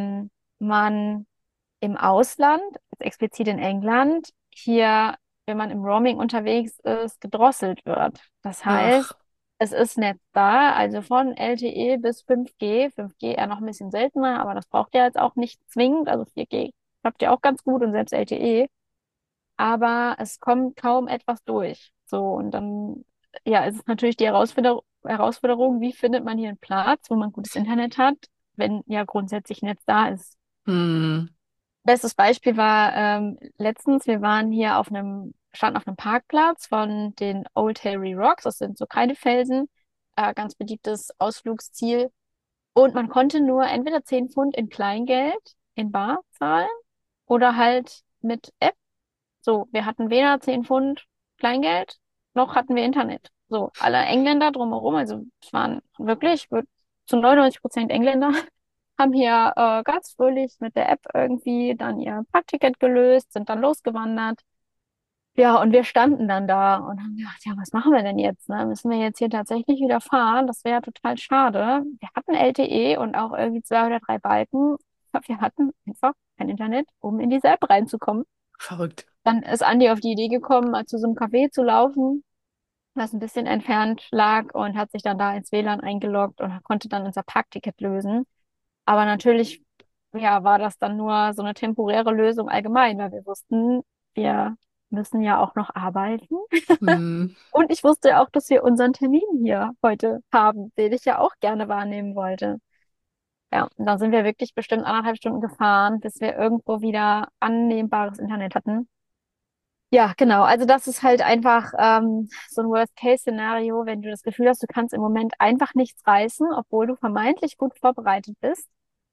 man im Ausland, jetzt explizit in England, hier, wenn man im Roaming unterwegs ist, gedrosselt wird. Das heißt, Ach, es ist Netz da, also von LTE bis 5G. 5G eher noch ein bisschen seltener, aber das braucht ihr jetzt auch nicht zwingend. Also 4G habt ihr auch ganz gut und selbst LTE. Aber es kommt kaum etwas durch. So, und dann, ja, ist es natürlich die Herausforderung, wie findet man hier einen Platz, wo man gutes Internet hat, wenn ja grundsätzlich Netz da ist. hm. Bestes Beispiel war letztens, wir waren hier standen auf einem Parkplatz von den Old Harry Rocks, das sind so Kreidefelsen. ganz beliebtes Ausflugsziel. Und man konnte nur entweder 10 Pfund in Kleingeld, in Bar zahlen oder halt mit App. So, wir hatten weder 10 Pfund Kleingeld, noch hatten wir Internet. So, alle Engländer drumherum, also es waren wirklich, ich würd- zu 99% Engländer, haben hier ganz fröhlich mit der App irgendwie dann ihr Parkticket gelöst, sind dann losgewandert. Ja, und wir standen dann da und haben gedacht, ja, was machen wir denn jetzt? Ne? Müssen wir jetzt hier tatsächlich wieder fahren? Das wäre total schade. Wir hatten LTE und auch irgendwie 2 oder 3 Balken. Aber wir hatten einfach kein Internet, um in diese App reinzukommen. Verrückt. Dann ist Andi auf die Idee gekommen, mal zu so einem Café zu laufen, was ein bisschen entfernt lag und hat sich dann da ins WLAN eingeloggt und konnte dann unser Parkticket lösen. Aber natürlich, ja, war das dann nur so eine temporäre Lösung allgemein, weil wir wussten, wir müssen ja auch noch arbeiten. Hm. Und ich wusste auch, dass wir unseren Termin hier heute haben, den ich ja auch gerne wahrnehmen wollte. Ja, und dann sind wir wirklich bestimmt 1,5 Stunden gefahren, bis wir irgendwo wieder annehmbares Internet hatten. Ja, genau. Also das ist halt einfach so ein Worst-Case-Szenario, wenn du das Gefühl hast, du kannst im Moment einfach nichts reißen, obwohl du vermeintlich gut vorbereitet bist.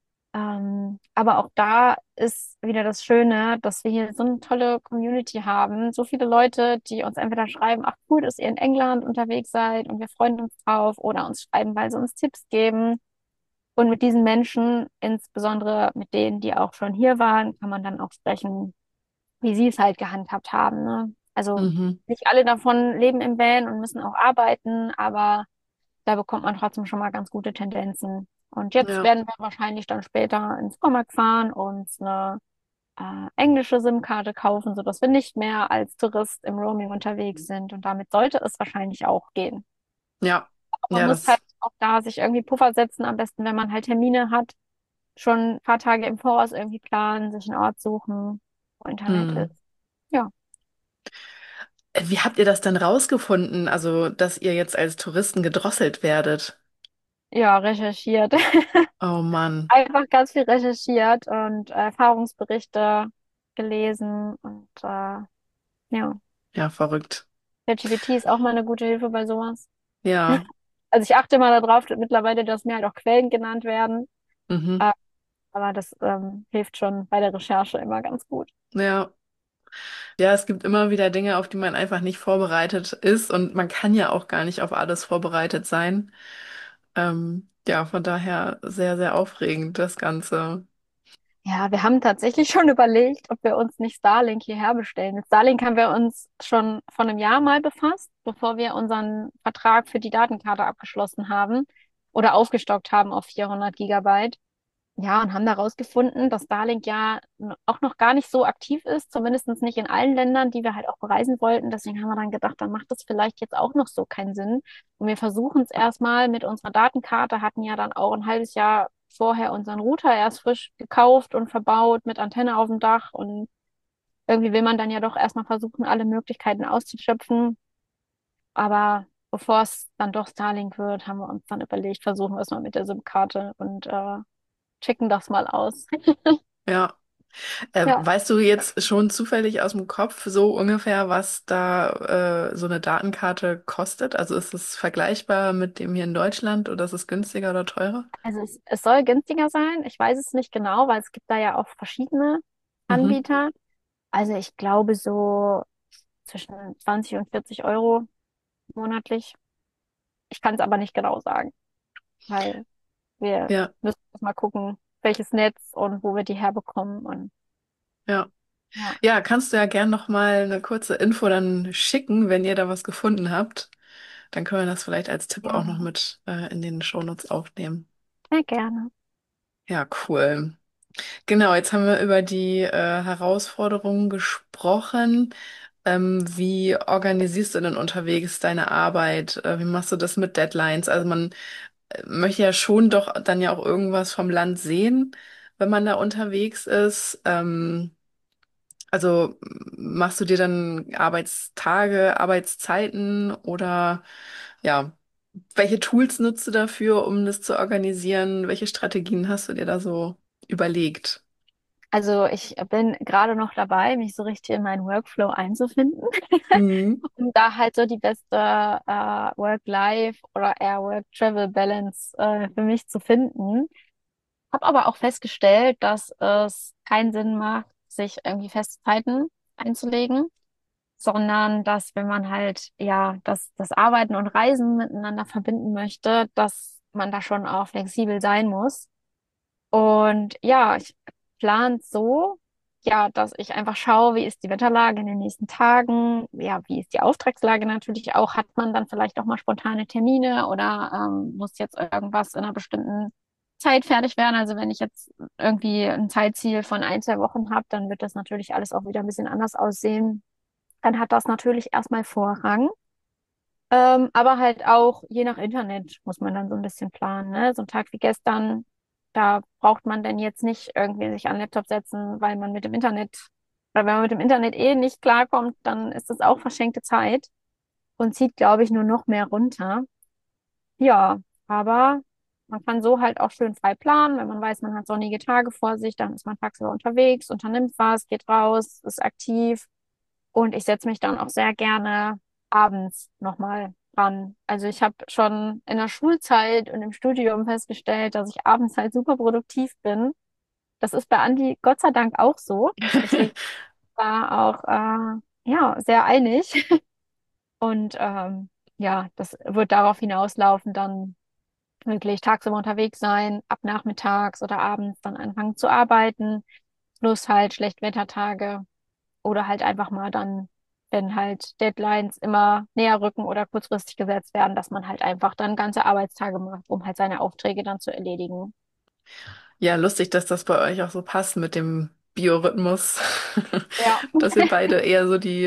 Aber auch da ist wieder das Schöne, dass wir hier so eine tolle Community haben. So viele Leute, die uns entweder schreiben, ach cool, dass ihr in England unterwegs seid und wir freuen uns drauf, oder uns schreiben, weil sie uns Tipps geben. Und mit diesen Menschen, insbesondere mit denen, die auch schon hier waren, kann man dann auch sprechen, wie sie es halt gehandhabt haben, ne? Also Mhm. nicht alle davon leben im Van und müssen auch arbeiten, aber da bekommt man trotzdem schon mal ganz gute Tendenzen. Und jetzt Ja. werden wir wahrscheinlich dann später ins Supermarkt fahren und eine englische SIM-Karte kaufen, sodass wir nicht mehr als Tourist im Roaming unterwegs sind. Und damit sollte es wahrscheinlich auch gehen. Ja. Man Ja, muss halt das. auch da sich irgendwie Puffer setzen, am besten, wenn man halt Termine hat, schon ein paar Tage im Voraus irgendwie planen, sich einen Ort suchen, wo Internet ist. Hm. Ja, Wie habt ihr das denn rausgefunden? Also, dass ihr jetzt als Touristen gedrosselt werdet? ja, recherchiert. Oh Mann. Einfach ganz viel recherchiert und Erfahrungsberichte gelesen und ja, Ja, verrückt. ChatGPT ist auch mal eine gute Hilfe bei sowas. Ja. Also ich achte mal darauf, dass mittlerweile, dass mir halt auch Quellen genannt werden, Mhm. äh, aber das hilft schon bei der Recherche immer ganz gut. Ja. Ja, es gibt immer wieder Dinge, auf die man einfach nicht vorbereitet ist und man kann ja auch gar nicht auf alles vorbereitet sein. Ja, von daher sehr, sehr aufregend, das Ganze. Ja, wir haben tatsächlich schon überlegt, ob wir uns nicht Starlink hierher bestellen. Mit Starlink haben wir uns schon vor einem Jahr mal befasst, bevor wir unseren Vertrag für die Datenkarte abgeschlossen haben oder aufgestockt haben auf 400 Gigabyte. Ja, und haben da rausgefunden, dass Starlink ja auch noch gar nicht so aktiv ist, zumindest nicht in allen Ländern, die wir halt auch bereisen wollten. Deswegen haben wir dann gedacht, dann macht das vielleicht jetzt auch noch so keinen Sinn. Und wir versuchen es erstmal mit unserer Datenkarte, hatten ja dann auch ein halbes Jahr vorher unseren Router erst frisch gekauft und verbaut mit Antenne auf dem Dach. Und irgendwie will man dann ja doch erstmal versuchen, alle Möglichkeiten auszuschöpfen. Aber bevor es dann doch Starlink wird, haben wir uns dann überlegt, versuchen wir es mal mit der SIM-Karte und checken das mal aus. Ja. Ja, Weißt du jetzt schon zufällig aus dem Kopf so ungefähr, was da so eine Datenkarte kostet? Also ist es vergleichbar mit dem hier in Deutschland oder ist es günstiger oder teurer? also es soll günstiger sein. Ich weiß es nicht genau, weil es gibt da ja auch verschiedene Mhm. Anbieter. Also ich glaube so zwischen 20 und 40 Euro monatlich. Ich kann es aber nicht genau sagen, weil wir Ja, müssen erst mal gucken, welches Netz und wo wir die herbekommen. Und ja. ja, Ja, kannst du ja gern noch mal eine kurze Info dann schicken, wenn ihr da was gefunden habt. Dann können wir das vielleicht als Tipp auch noch gerne. mit in den Shownotes aufnehmen. Sehr gerne. Ja, cool. Genau, jetzt haben wir über die Herausforderungen gesprochen. Wie organisierst du denn unterwegs deine Arbeit? Wie machst du das mit Deadlines? Also man möchte ja schon doch dann ja auch irgendwas vom Land sehen, wenn man da unterwegs ist. Also machst du dir dann Arbeitstage, Arbeitszeiten oder ja, welche Tools nutzt du dafür, um das zu organisieren? Welche Strategien hast du dir da so überlegt? Also ich bin gerade noch dabei, mich so richtig in meinen Workflow einzufinden, Mhm. um da halt so die beste Work-Life oder eher Work-Travel-Balance für mich zu finden. Habe aber auch festgestellt, dass es keinen Sinn macht, sich irgendwie feste Zeiten einzulegen, sondern dass wenn man halt ja das Arbeiten und Reisen miteinander verbinden möchte, dass man da schon auch flexibel sein muss. Und ja, ich plane so, ja, dass ich einfach schaue, wie ist die Wetterlage in den nächsten Tagen, ja, wie ist die Auftragslage natürlich auch, hat man dann vielleicht auch mal spontane Termine oder muss jetzt irgendwas in einer bestimmten Zeit fertig werden. Also wenn ich jetzt irgendwie ein Zeitziel von 1, 2 Wochen habe, dann wird das natürlich alles auch wieder ein bisschen anders aussehen. Dann hat das natürlich erstmal Vorrang. Aber halt auch je nach Internet muss man dann so ein bisschen planen, ne? So ein Tag wie gestern, da braucht man dann jetzt nicht irgendwie sich an den Laptop setzen, weil man mit dem Internet, oder wenn man mit dem Internet eh nicht klarkommt, dann ist das auch verschenkte Zeit und zieht, glaube ich, nur noch mehr runter. Ja, aber man kann so halt auch schön frei planen, wenn man weiß, man hat sonnige Tage vor sich, dann ist man tagsüber unterwegs, unternimmt was, geht raus, ist aktiv. Und ich setze mich dann auch sehr gerne abends nochmal dran. Also ich habe schon in der Schulzeit und im Studium festgestellt, dass ich abends halt super produktiv bin. Das ist bei Andi Gott sei Dank auch so. Deswegen war auch ja sehr einig. Und ja, das wird darauf hinauslaufen, dann wirklich tagsüber unterwegs sein, ab nachmittags oder abends dann anfangen zu arbeiten, plus halt Schlechtwettertage. Oder halt einfach mal dann, wenn halt Deadlines immer näher rücken oder kurzfristig gesetzt werden, dass man halt einfach dann ganze Arbeitstage macht, um halt seine Aufträge dann zu erledigen. Ja, lustig, dass das bei euch auch so passt mit dem Biorhythmus, Ja. dass ihr beide eher so die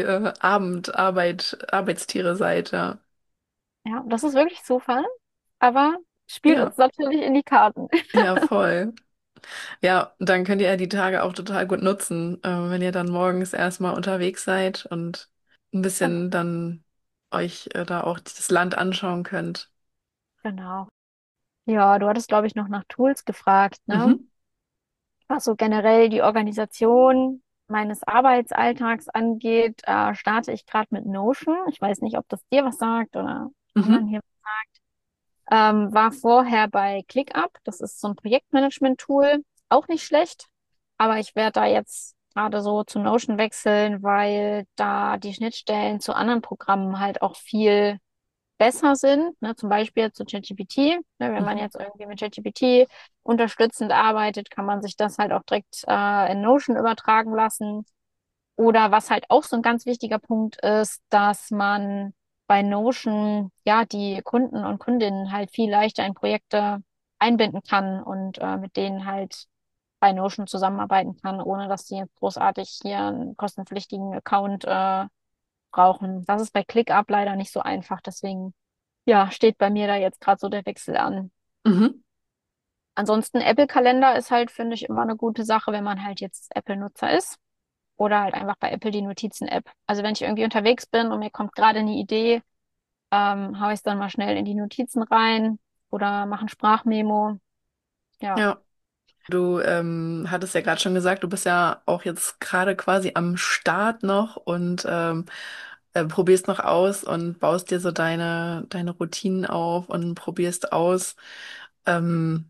Arbeitstiere seid, ja. Ja, das ist wirklich Zufall, aber spielt Ja, uns natürlich in die Karten. ja, voll. Ja, dann könnt ihr ja die Tage auch total gut nutzen, wenn ihr dann morgens erstmal unterwegs seid und ein bisschen dann euch da auch das Land anschauen könnt. Genau. Ja, du hattest, glaube ich, noch nach Tools gefragt, ne? Mhm. Was so generell die Organisation meines Arbeitsalltags angeht, starte ich gerade mit Notion. Ich weiß nicht, ob das dir was sagt oder anderen Mhm. hier. War vorher bei ClickUp. Das ist so ein Projektmanagement-Tool. Auch nicht schlecht. Aber ich werde da jetzt gerade so zu Notion wechseln, weil da die Schnittstellen zu anderen Programmen halt auch viel besser sind. Ne? Zum Beispiel zu ChatGPT. Ne? Wenn man Mhm. jetzt irgendwie mit ChatGPT unterstützend arbeitet, kann man sich das halt auch direkt in Notion übertragen lassen. Oder was halt auch so ein ganz wichtiger Punkt ist, dass man bei Notion ja die Kunden und Kundinnen halt viel leichter in Projekte einbinden kann und mit denen halt bei Notion zusammenarbeiten kann, ohne dass die jetzt großartig hier einen kostenpflichtigen Account brauchen. Das ist bei ClickUp leider nicht so einfach. Deswegen ja, steht bei mir da jetzt gerade so der Wechsel an. Mhm. Ansonsten Apple-Kalender ist halt, finde ich, immer eine gute Sache, wenn man halt jetzt Apple-Nutzer ist. Oder halt einfach bei Apple die Notizen-App. Also wenn ich irgendwie unterwegs bin und mir kommt gerade eine Idee, haue ich es dann mal schnell in die Notizen rein oder mache ein Sprachmemo. Ja, Ja. Du hattest ja gerade schon gesagt, du bist ja auch jetzt gerade quasi am Start noch und probierst noch aus und baust dir so deine Routinen auf und probierst aus. Ähm,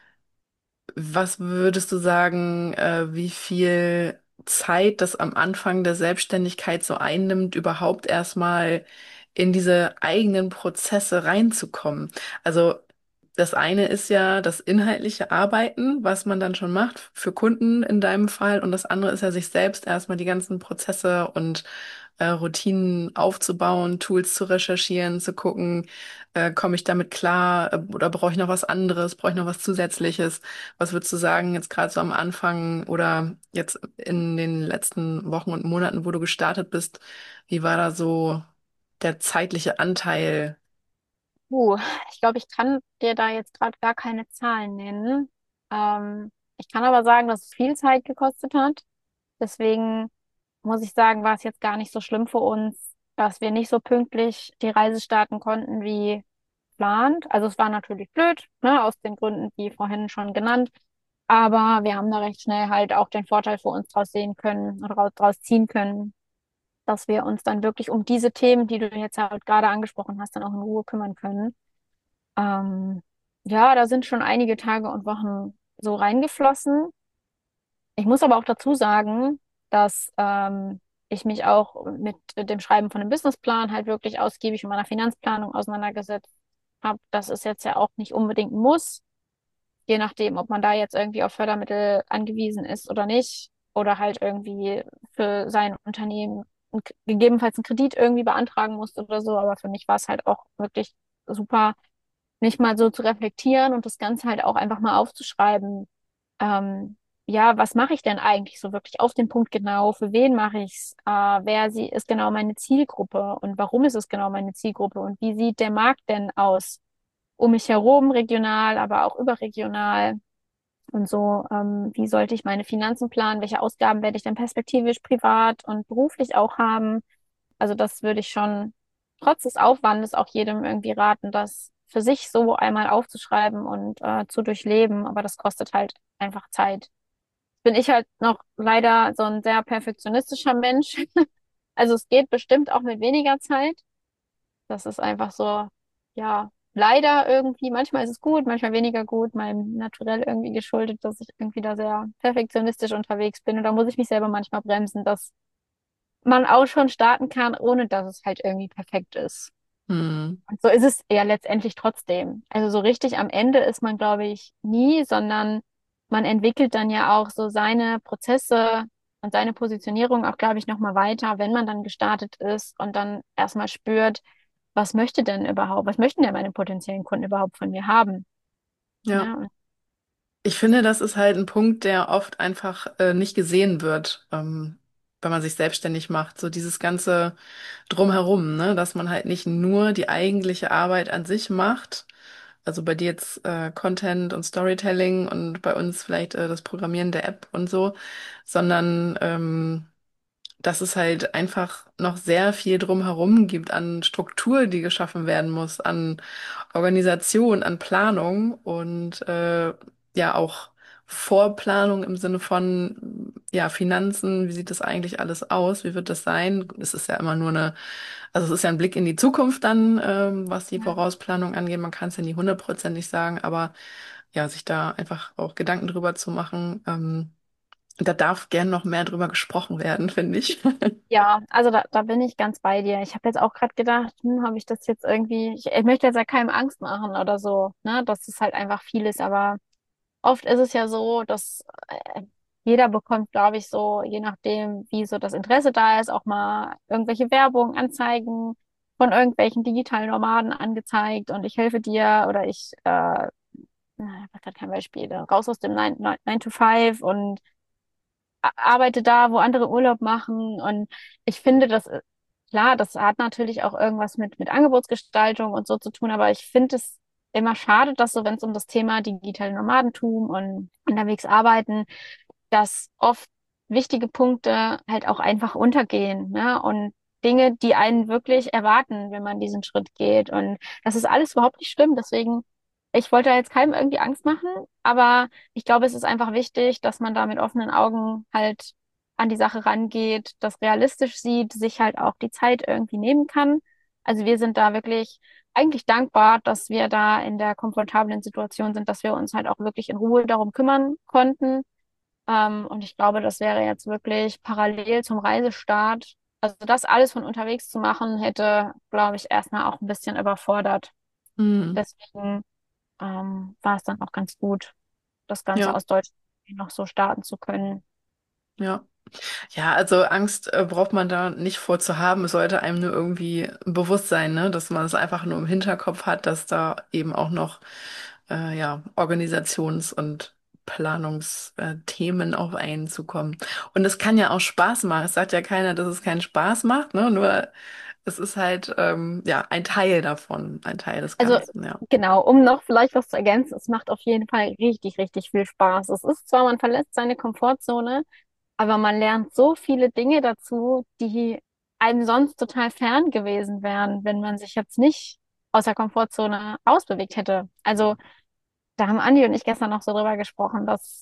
Was würdest du sagen, wie viel Zeit das am Anfang der Selbstständigkeit so einnimmt, überhaupt erstmal in diese eigenen Prozesse reinzukommen? Also das eine ist ja das inhaltliche Arbeiten, was man dann schon macht für Kunden in deinem Fall, und das andere ist ja sich selbst erstmal die ganzen Prozesse und Routinen aufzubauen, Tools zu recherchieren, zu gucken, komme ich damit klar, oder brauche ich noch was anderes, brauche ich noch was Zusätzliches? Was würdest du sagen, jetzt gerade so am Anfang oder jetzt in den letzten Wochen und Monaten, wo du gestartet bist, wie war da so der zeitliche Anteil? uh, ich glaube, ich kann dir da jetzt gerade gar keine Zahlen nennen. Ich kann aber sagen, dass es viel Zeit gekostet hat. Deswegen muss ich sagen, war es jetzt gar nicht so schlimm für uns, dass wir nicht so pünktlich die Reise starten konnten wie geplant. Also es war natürlich blöd, ne, aus den Gründen, wie vorhin schon genannt. Aber wir haben da recht schnell halt auch den Vorteil für uns draus sehen können oder draus ziehen können, dass wir uns dann wirklich um diese Themen, die du jetzt halt gerade angesprochen hast, dann auch in Ruhe kümmern können. Ähm, ja, da sind schon einige Tage und Wochen so reingeflossen. Ich muss aber auch dazu sagen, dass ich mich auch mit dem Schreiben von einem Businessplan halt wirklich ausgiebig mit meiner Finanzplanung auseinandergesetzt habe. Das ist jetzt ja auch nicht unbedingt ein Muss, je nachdem, ob man da jetzt irgendwie auf Fördermittel angewiesen ist oder nicht, oder halt irgendwie für sein Unternehmen gegebenenfalls einen Kredit irgendwie beantragen muss oder so. Aber für mich war es halt auch wirklich super, nicht mal so zu reflektieren und das Ganze halt auch einfach mal aufzuschreiben. Ähm, ja, was mache ich denn eigentlich so wirklich auf den Punkt genau? Für wen mache ich's? Wer sie ist genau meine Zielgruppe und warum ist es genau meine Zielgruppe und wie sieht der Markt denn aus? Um mich herum, regional, aber auch überregional und so. Wie sollte ich meine Finanzen planen? Welche Ausgaben werde ich denn perspektivisch privat und beruflich auch haben? Also das würde ich schon trotz des Aufwandes auch jedem irgendwie raten, das für sich so einmal aufzuschreiben und zu durchleben. Aber das kostet halt einfach Zeit. Bin ich halt noch leider so ein sehr perfektionistischer Mensch. Also es geht bestimmt auch mit weniger Zeit. Das ist einfach so, ja, leider irgendwie. Manchmal ist es gut, manchmal weniger gut, meinem Naturell irgendwie geschuldet, dass ich irgendwie da sehr perfektionistisch unterwegs bin. Und da muss ich mich selber manchmal bremsen, dass man auch schon starten kann, ohne dass es halt irgendwie perfekt ist. Hm. Und so ist es ja letztendlich trotzdem. Also so richtig am Ende ist man, glaube ich, nie, sondern man entwickelt dann ja auch so seine Prozesse und seine Positionierung auch, glaube ich, nochmal weiter, wenn man dann gestartet ist und dann erstmal spürt, was möchte denn überhaupt, was möchten denn meine potenziellen Kunden überhaupt von mir haben? Ja. Ja, und Ich finde, das ist halt ein Punkt, der oft einfach nicht gesehen wird, wenn man sich selbstständig macht. So dieses ganze Drumherum, ne? Dass man halt nicht nur die eigentliche Arbeit an sich macht. Also bei dir jetzt Content und Storytelling und bei uns vielleicht das Programmieren der App und so, sondern dass es halt einfach noch sehr viel drumherum gibt an Struktur, die geschaffen werden muss, an Organisation, an Planung und ja auch Vorplanung im Sinne von ja Finanzen, wie sieht das eigentlich alles aus, wie wird das sein? Es ist ja immer nur eine, also es ist ja ein Blick in die Zukunft dann, was die ja. Vorausplanung angeht. Man kann es ja nie hundertprozentig sagen, aber ja, sich da einfach auch Gedanken drüber zu machen. Da darf gern noch mehr drüber gesprochen werden, finde ich. Ja, also da bin ich ganz bei dir. Ich habe jetzt auch gerade gedacht, habe ich das jetzt irgendwie, ich möchte jetzt ja keinem Angst machen oder so, ne, dass es halt einfach viel ist, aber oft ist es ja so, dass jeder bekommt, glaube ich, so, je nachdem, wie so das Interesse da ist, auch mal irgendwelche Werbung, Anzeigen von irgendwelchen digitalen Nomaden angezeigt und ich helfe dir oder ich habe gerade kein Beispiel, raus aus dem 9 to 5 und arbeite da, wo andere Urlaub machen. Und ich finde, klar, das hat natürlich auch irgendwas mit Angebotsgestaltung und so zu tun, aber ich finde es immer schade, dass so, wenn es um das Thema digitale Nomadentum und unterwegs arbeiten, dass oft wichtige Punkte halt auch einfach untergehen, ne? Und Dinge, die einen wirklich erwarten, wenn man diesen Schritt geht. Und das ist alles überhaupt nicht schlimm. Deswegen, ich wollte da jetzt keinem irgendwie Angst machen, aber ich glaube, es ist einfach wichtig, dass man da mit offenen Augen halt an die Sache rangeht, das realistisch sieht, sich halt auch die Zeit irgendwie nehmen kann. Also wir sind da wirklich eigentlich dankbar, dass wir da in der komfortablen Situation sind, dass wir uns halt auch wirklich in Ruhe darum kümmern konnten. Und ich glaube, das wäre jetzt wirklich parallel zum Reisestart. Also das alles von unterwegs zu machen, hätte, glaube ich, erstmal auch ein bisschen überfordert. Hm. Deswegen war es dann auch ganz gut, das Ganze Ja, aus Deutschland noch so starten zu können. ja. Ja, also Angst braucht man da nicht vor zu haben. Es sollte einem nur irgendwie bewusst sein, ne? Dass man es einfach nur im Hinterkopf hat, dass da eben auch noch ja, Organisations- und Planungsthemen auf einen zukommen. Und es kann ja auch Spaß machen. Es sagt ja keiner, dass es keinen Spaß macht, ne? Nur es ist halt ja ein Teil davon, ein Teil des Also Ganzen, ja. genau, um noch vielleicht was zu ergänzen, es macht auf jeden Fall richtig, richtig viel Spaß. Es ist zwar, man verlässt seine Komfortzone, aber man lernt so viele Dinge dazu, die einem sonst total fern gewesen wären, wenn man sich jetzt nicht aus der Komfortzone ausbewegt hätte. Also da haben Andi und ich gestern noch so drüber gesprochen, dass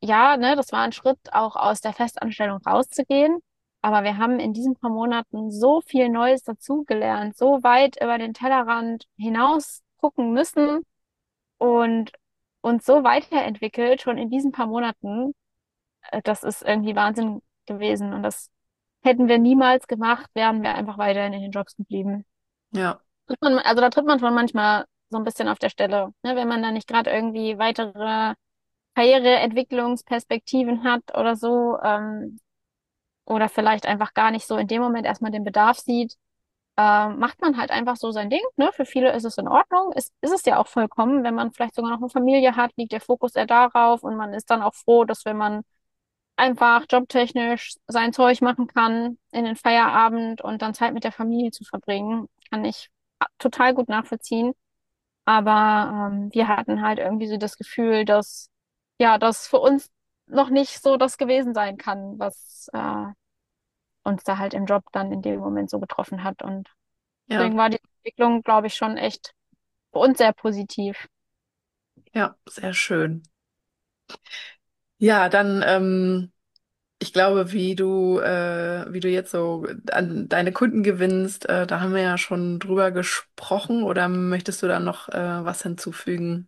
ja, ne, das war ein Schritt, auch aus der Festanstellung rauszugehen. Aber wir haben in diesen paar Monaten so viel Neues dazugelernt, so weit über den Tellerrand hinaus gucken müssen und uns so weiterentwickelt, schon in diesen paar Monaten. Das ist irgendwie Wahnsinn gewesen. Und das hätten wir niemals gemacht, wären wir einfach weiterhin in den Jobs geblieben. Ja, Also da tritt man schon manchmal so ein bisschen auf der Stelle, ne, wenn man da nicht gerade irgendwie weitere Karriereentwicklungsperspektiven hat oder so, oder vielleicht einfach gar nicht so in dem Moment erstmal den Bedarf sieht, macht man halt einfach so sein Ding, ne? Für viele ist es in Ordnung. Ist es ja auch vollkommen, wenn man vielleicht sogar noch eine Familie hat, liegt der Fokus eher darauf und man ist dann auch froh, dass wenn man einfach jobtechnisch sein Zeug machen kann in den Feierabend und dann Zeit mit der Familie zu verbringen, kann ich total gut nachvollziehen. Aber wir hatten halt irgendwie so das Gefühl, dass ja, das für uns noch nicht so das gewesen sein kann, was uns da halt im Job dann in dem Moment so getroffen hat. Und ja, deswegen war die Entwicklung, glaube ich, schon echt für uns sehr positiv. ja, sehr schön. Ja, dann, ich glaube, wie du jetzt so an deine Kunden gewinnst, da haben wir ja schon drüber gesprochen, oder möchtest du da noch was hinzufügen?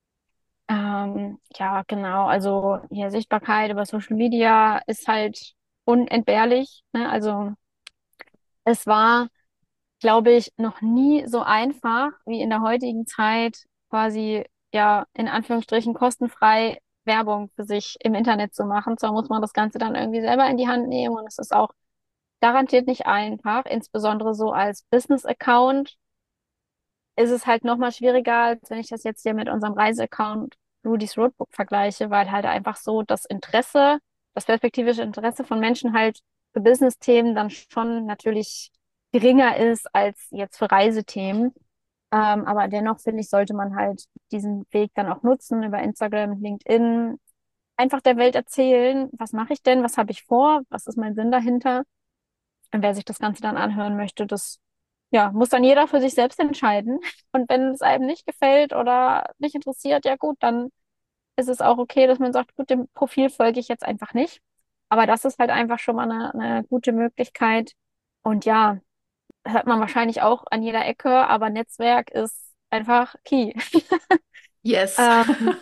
Ja, genau. Also hier Sichtbarkeit über Social Media ist halt unentbehrlich. Ne? Also es war, glaube ich, noch nie so einfach wie in der heutigen Zeit quasi, ja, in Anführungsstrichen kostenfrei Werbung für sich im Internet zu machen. Zwar muss man das Ganze dann irgendwie selber in die Hand nehmen und es ist auch garantiert nicht einfach, insbesondere so als Business-Account ist es halt noch mal schwieriger, als wenn ich das jetzt hier mit unserem Reiseaccount Rudy's Roadbook vergleiche, weil halt einfach so das Interesse, das perspektivische Interesse von Menschen halt für Business-Themen dann schon natürlich geringer ist als jetzt für Reisethemen. Aber dennoch finde ich, sollte man halt diesen Weg dann auch nutzen über Instagram, LinkedIn, einfach der Welt erzählen, was mache ich denn, was habe ich vor, was ist mein Sinn dahinter. Und wer sich das Ganze dann anhören möchte, das ja, muss dann jeder für sich selbst entscheiden. Und wenn es einem nicht gefällt oder nicht interessiert, ja gut, dann ist es auch okay, dass man sagt, gut, dem Profil folge ich jetzt einfach nicht. Aber das ist halt einfach schon mal eine gute Möglichkeit. Und ja, hört man wahrscheinlich auch an jeder Ecke, aber Netzwerk ist einfach key. Yes. Ähm,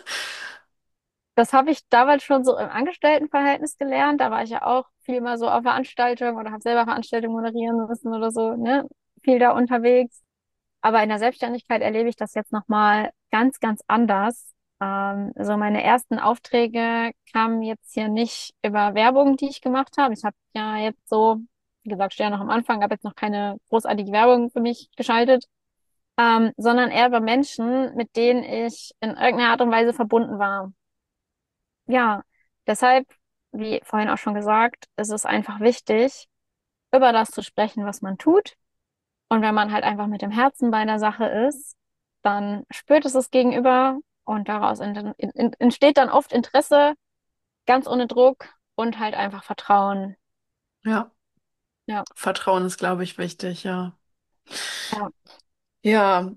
Das habe ich damals schon so im Angestelltenverhältnis gelernt. Da war ich ja auch viel mal so auf Veranstaltungen oder habe selber Veranstaltungen moderieren müssen oder so, ne? Viel da unterwegs. Aber in der Selbstständigkeit erlebe ich das jetzt nochmal ganz, ganz anders. So meine ersten Aufträge kamen jetzt hier nicht über Werbung, die ich gemacht habe. Ich habe ja jetzt so, wie gesagt, stehe ja noch am Anfang, habe jetzt noch keine großartige Werbung für mich geschaltet, sondern eher über Menschen, mit denen ich in irgendeiner Art und Weise verbunden war. Ja, deshalb, wie vorhin auch schon gesagt, ist es einfach wichtig, über das zu sprechen, was man tut. Und wenn man halt einfach mit dem Herzen bei der Sache ist, dann spürt es das Gegenüber und daraus entsteht dann oft Interesse, ganz ohne Druck und halt einfach Vertrauen. Ja, Ja, Vertrauen ist, glaube ich, wichtig, ja. ja, Ja,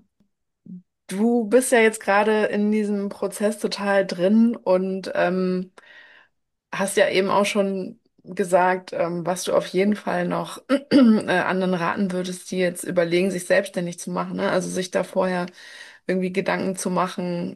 du bist ja jetzt gerade in diesem Prozess total drin und hast ja eben auch schon gesagt, was du auf jeden Fall noch anderen raten würdest, die jetzt überlegen, sich selbstständig zu machen, ne? Also sich da vorher irgendwie Gedanken zu machen,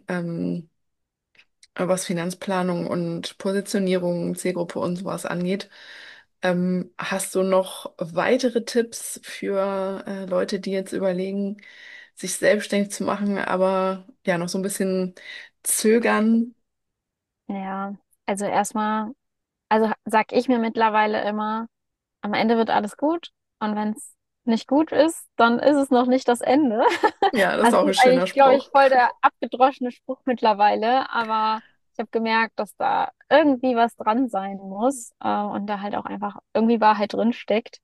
was Finanzplanung und Positionierung, Zielgruppe und sowas angeht. Hast du noch weitere Tipps für Leute, die jetzt überlegen, sich selbstständig zu machen, aber ja noch so ein bisschen zögern? ja. Also erstmal, also sag ich mir mittlerweile immer, am Ende wird alles gut. Und wenn es nicht gut ist, dann ist es noch nicht das Ende. Ja, das ist Also auch das ein ist schöner eigentlich, glaube ich, Spruch. voll der abgedroschene Spruch mittlerweile. Aber ich habe gemerkt, dass da irgendwie was dran sein muss und da halt auch einfach irgendwie Wahrheit drin steckt.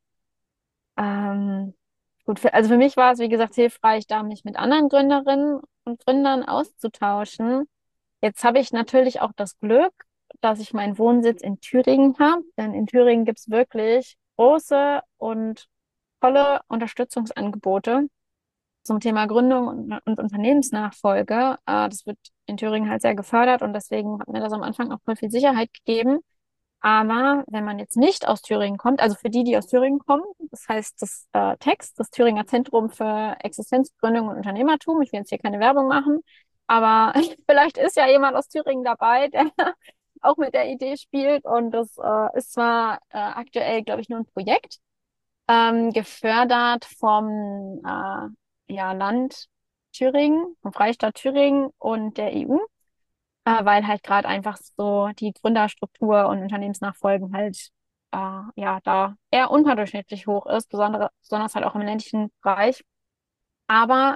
Ähm, gut, also für mich war es, wie gesagt, hilfreich, da mich mit anderen Gründerinnen und Gründern auszutauschen. Jetzt habe ich natürlich auch das Glück, dass ich meinen Wohnsitz in Thüringen habe, denn in Thüringen gibt es wirklich große und tolle Unterstützungsangebote. zum Thema Gründung und Unternehmensnachfolge. Das wird in Thüringen halt sehr gefördert und deswegen hat mir das am Anfang auch voll viel Sicherheit gegeben. Aber wenn man jetzt nicht aus Thüringen kommt, also für die, die aus Thüringen kommen, das heißt das TEX, das Thüringer Zentrum für Existenzgründung und Unternehmertum. Ich will jetzt hier keine Werbung machen, aber vielleicht ist ja jemand aus Thüringen dabei, der auch mit der Idee spielt. Und das ist zwar aktuell, glaube ich, nur ein Projekt, gefördert vom Land Thüringen, vom Freistaat Thüringen und der EU, weil halt gerade einfach so die Gründerstruktur und Unternehmensnachfolgen halt da eher unterdurchschnittlich hoch ist, besonders halt auch im ländlichen Bereich. Aber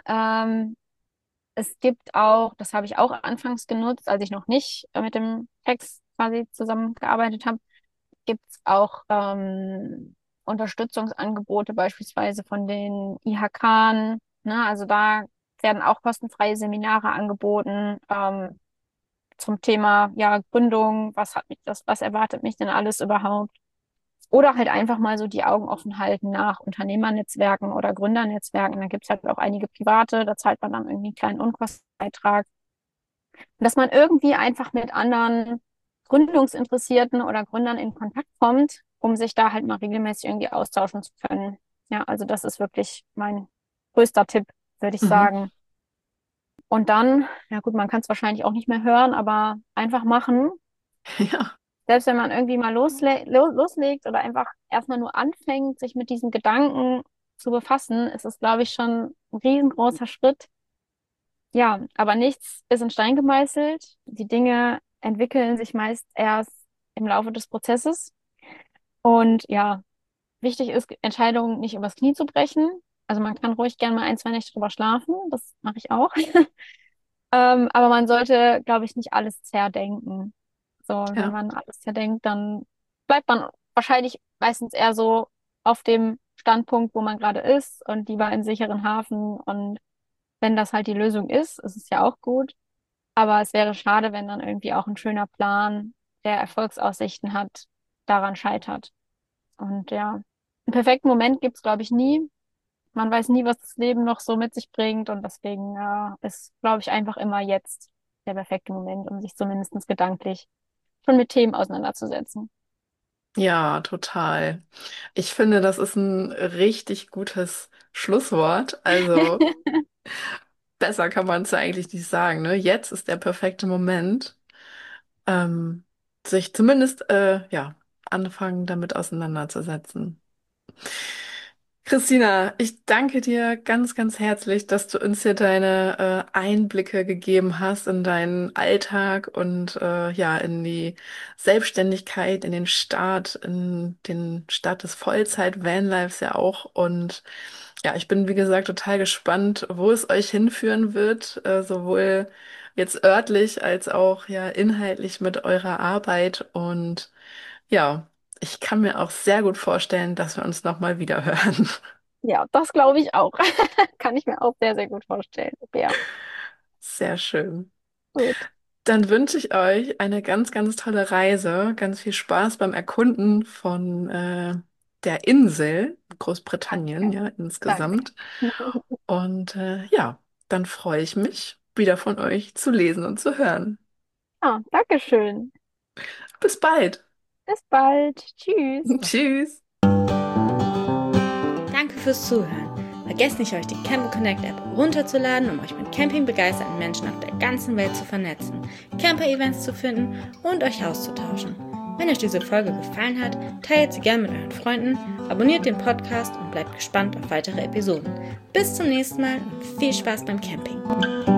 es gibt auch, das habe ich auch anfangs genutzt, als ich noch nicht mit dem Text quasi zusammengearbeitet habe, gibt es auch Unterstützungsangebote beispielsweise von den IHK. Ne? Also da werden auch kostenfreie Seminare angeboten zum Thema Gründung, was erwartet mich denn alles überhaupt? Oder halt einfach mal so die Augen offen halten nach Unternehmernetzwerken oder Gründernetzwerken. Da gibt es halt auch einige private, da zahlt man dann irgendwie einen kleinen Unkostenbeitrag. Dass man irgendwie einfach mit anderen Gründungsinteressierten oder Gründern in Kontakt kommt, um sich da halt mal regelmäßig irgendwie austauschen zu können. Ja, also das ist wirklich mein größter Tipp, würde ich Mhm. sagen. Und dann, ja gut, man kann es wahrscheinlich auch nicht mehr hören, aber einfach machen. Ja, Selbst wenn man irgendwie mal loslegt oder einfach erstmal nur anfängt, sich mit diesen Gedanken zu befassen, ist es, glaube ich, schon ein riesengroßer Schritt. Ja, aber nichts ist in Stein gemeißelt. Die Dinge entwickeln sich meist erst im Laufe des Prozesses. Und ja, wichtig ist, Entscheidungen nicht übers Knie zu brechen. Also man kann ruhig gerne mal ein, zwei Nächte drüber schlafen. Das mache ich auch. Aber man sollte, glaube ich, nicht alles zerdenken. So, wenn ja. man alles zerdenkt, dann bleibt man wahrscheinlich meistens eher so auf dem Standpunkt, wo man gerade ist und lieber im sicheren Hafen. Und wenn das halt die Lösung ist es ja auch gut. Aber es wäre schade, wenn dann irgendwie auch ein schöner Plan, der Erfolgsaussichten hat, daran scheitert. Und ja, einen perfekten Moment gibt's, glaube ich, nie. Man weiß nie, was das Leben noch so mit sich bringt. Und deswegen ist, glaube ich, einfach immer jetzt der perfekte Moment, um sich zumindest gedanklich schon mit Themen auseinanderzusetzen. Ja, total. Ich finde, das ist ein richtig gutes Schlusswort. Also besser kann man es ja eigentlich nicht sagen, ne? Jetzt ist der perfekte Moment, ähm, sich zumindest anfangen, damit auseinanderzusetzen. Christina, ich danke dir ganz, ganz herzlich, dass du uns hier deine Einblicke gegeben hast in deinen Alltag und in die Selbstständigkeit, in den Start des Vollzeit-Vanlifes ja auch. Und ja, ich bin, wie gesagt, total gespannt, wo es euch hinführen wird, sowohl jetzt örtlich als auch ja inhaltlich mit eurer Arbeit. Und ja. Ich kann mir auch sehr gut vorstellen, dass wir uns nochmal wieder hören. Ja, das glaube ich auch. Kann ich mir auch sehr, sehr gut vorstellen. Ja, Sehr schön. gut. Dann wünsche ich euch eine ganz, ganz tolle Reise, ganz viel Spaß beim Erkunden von der Insel Großbritannien, Danke. ja, Danke. insgesamt. Und dann freue ich mich, wieder von euch zu lesen und zu hören. Ja, danke schön. Bis bald. Bis bald. Tschüss. Tschüss. Danke fürs Zuhören. Vergesst nicht, euch die Camper Connect App runterzuladen, um euch mit campingbegeisterten Menschen auf der ganzen Welt zu vernetzen, Camper-Events zu finden und euch auszutauschen. Wenn euch diese Folge gefallen hat, teilt sie gerne mit euren Freunden, abonniert den Podcast und bleibt gespannt auf weitere Episoden. Bis zum nächsten Mal und viel Spaß beim Camping.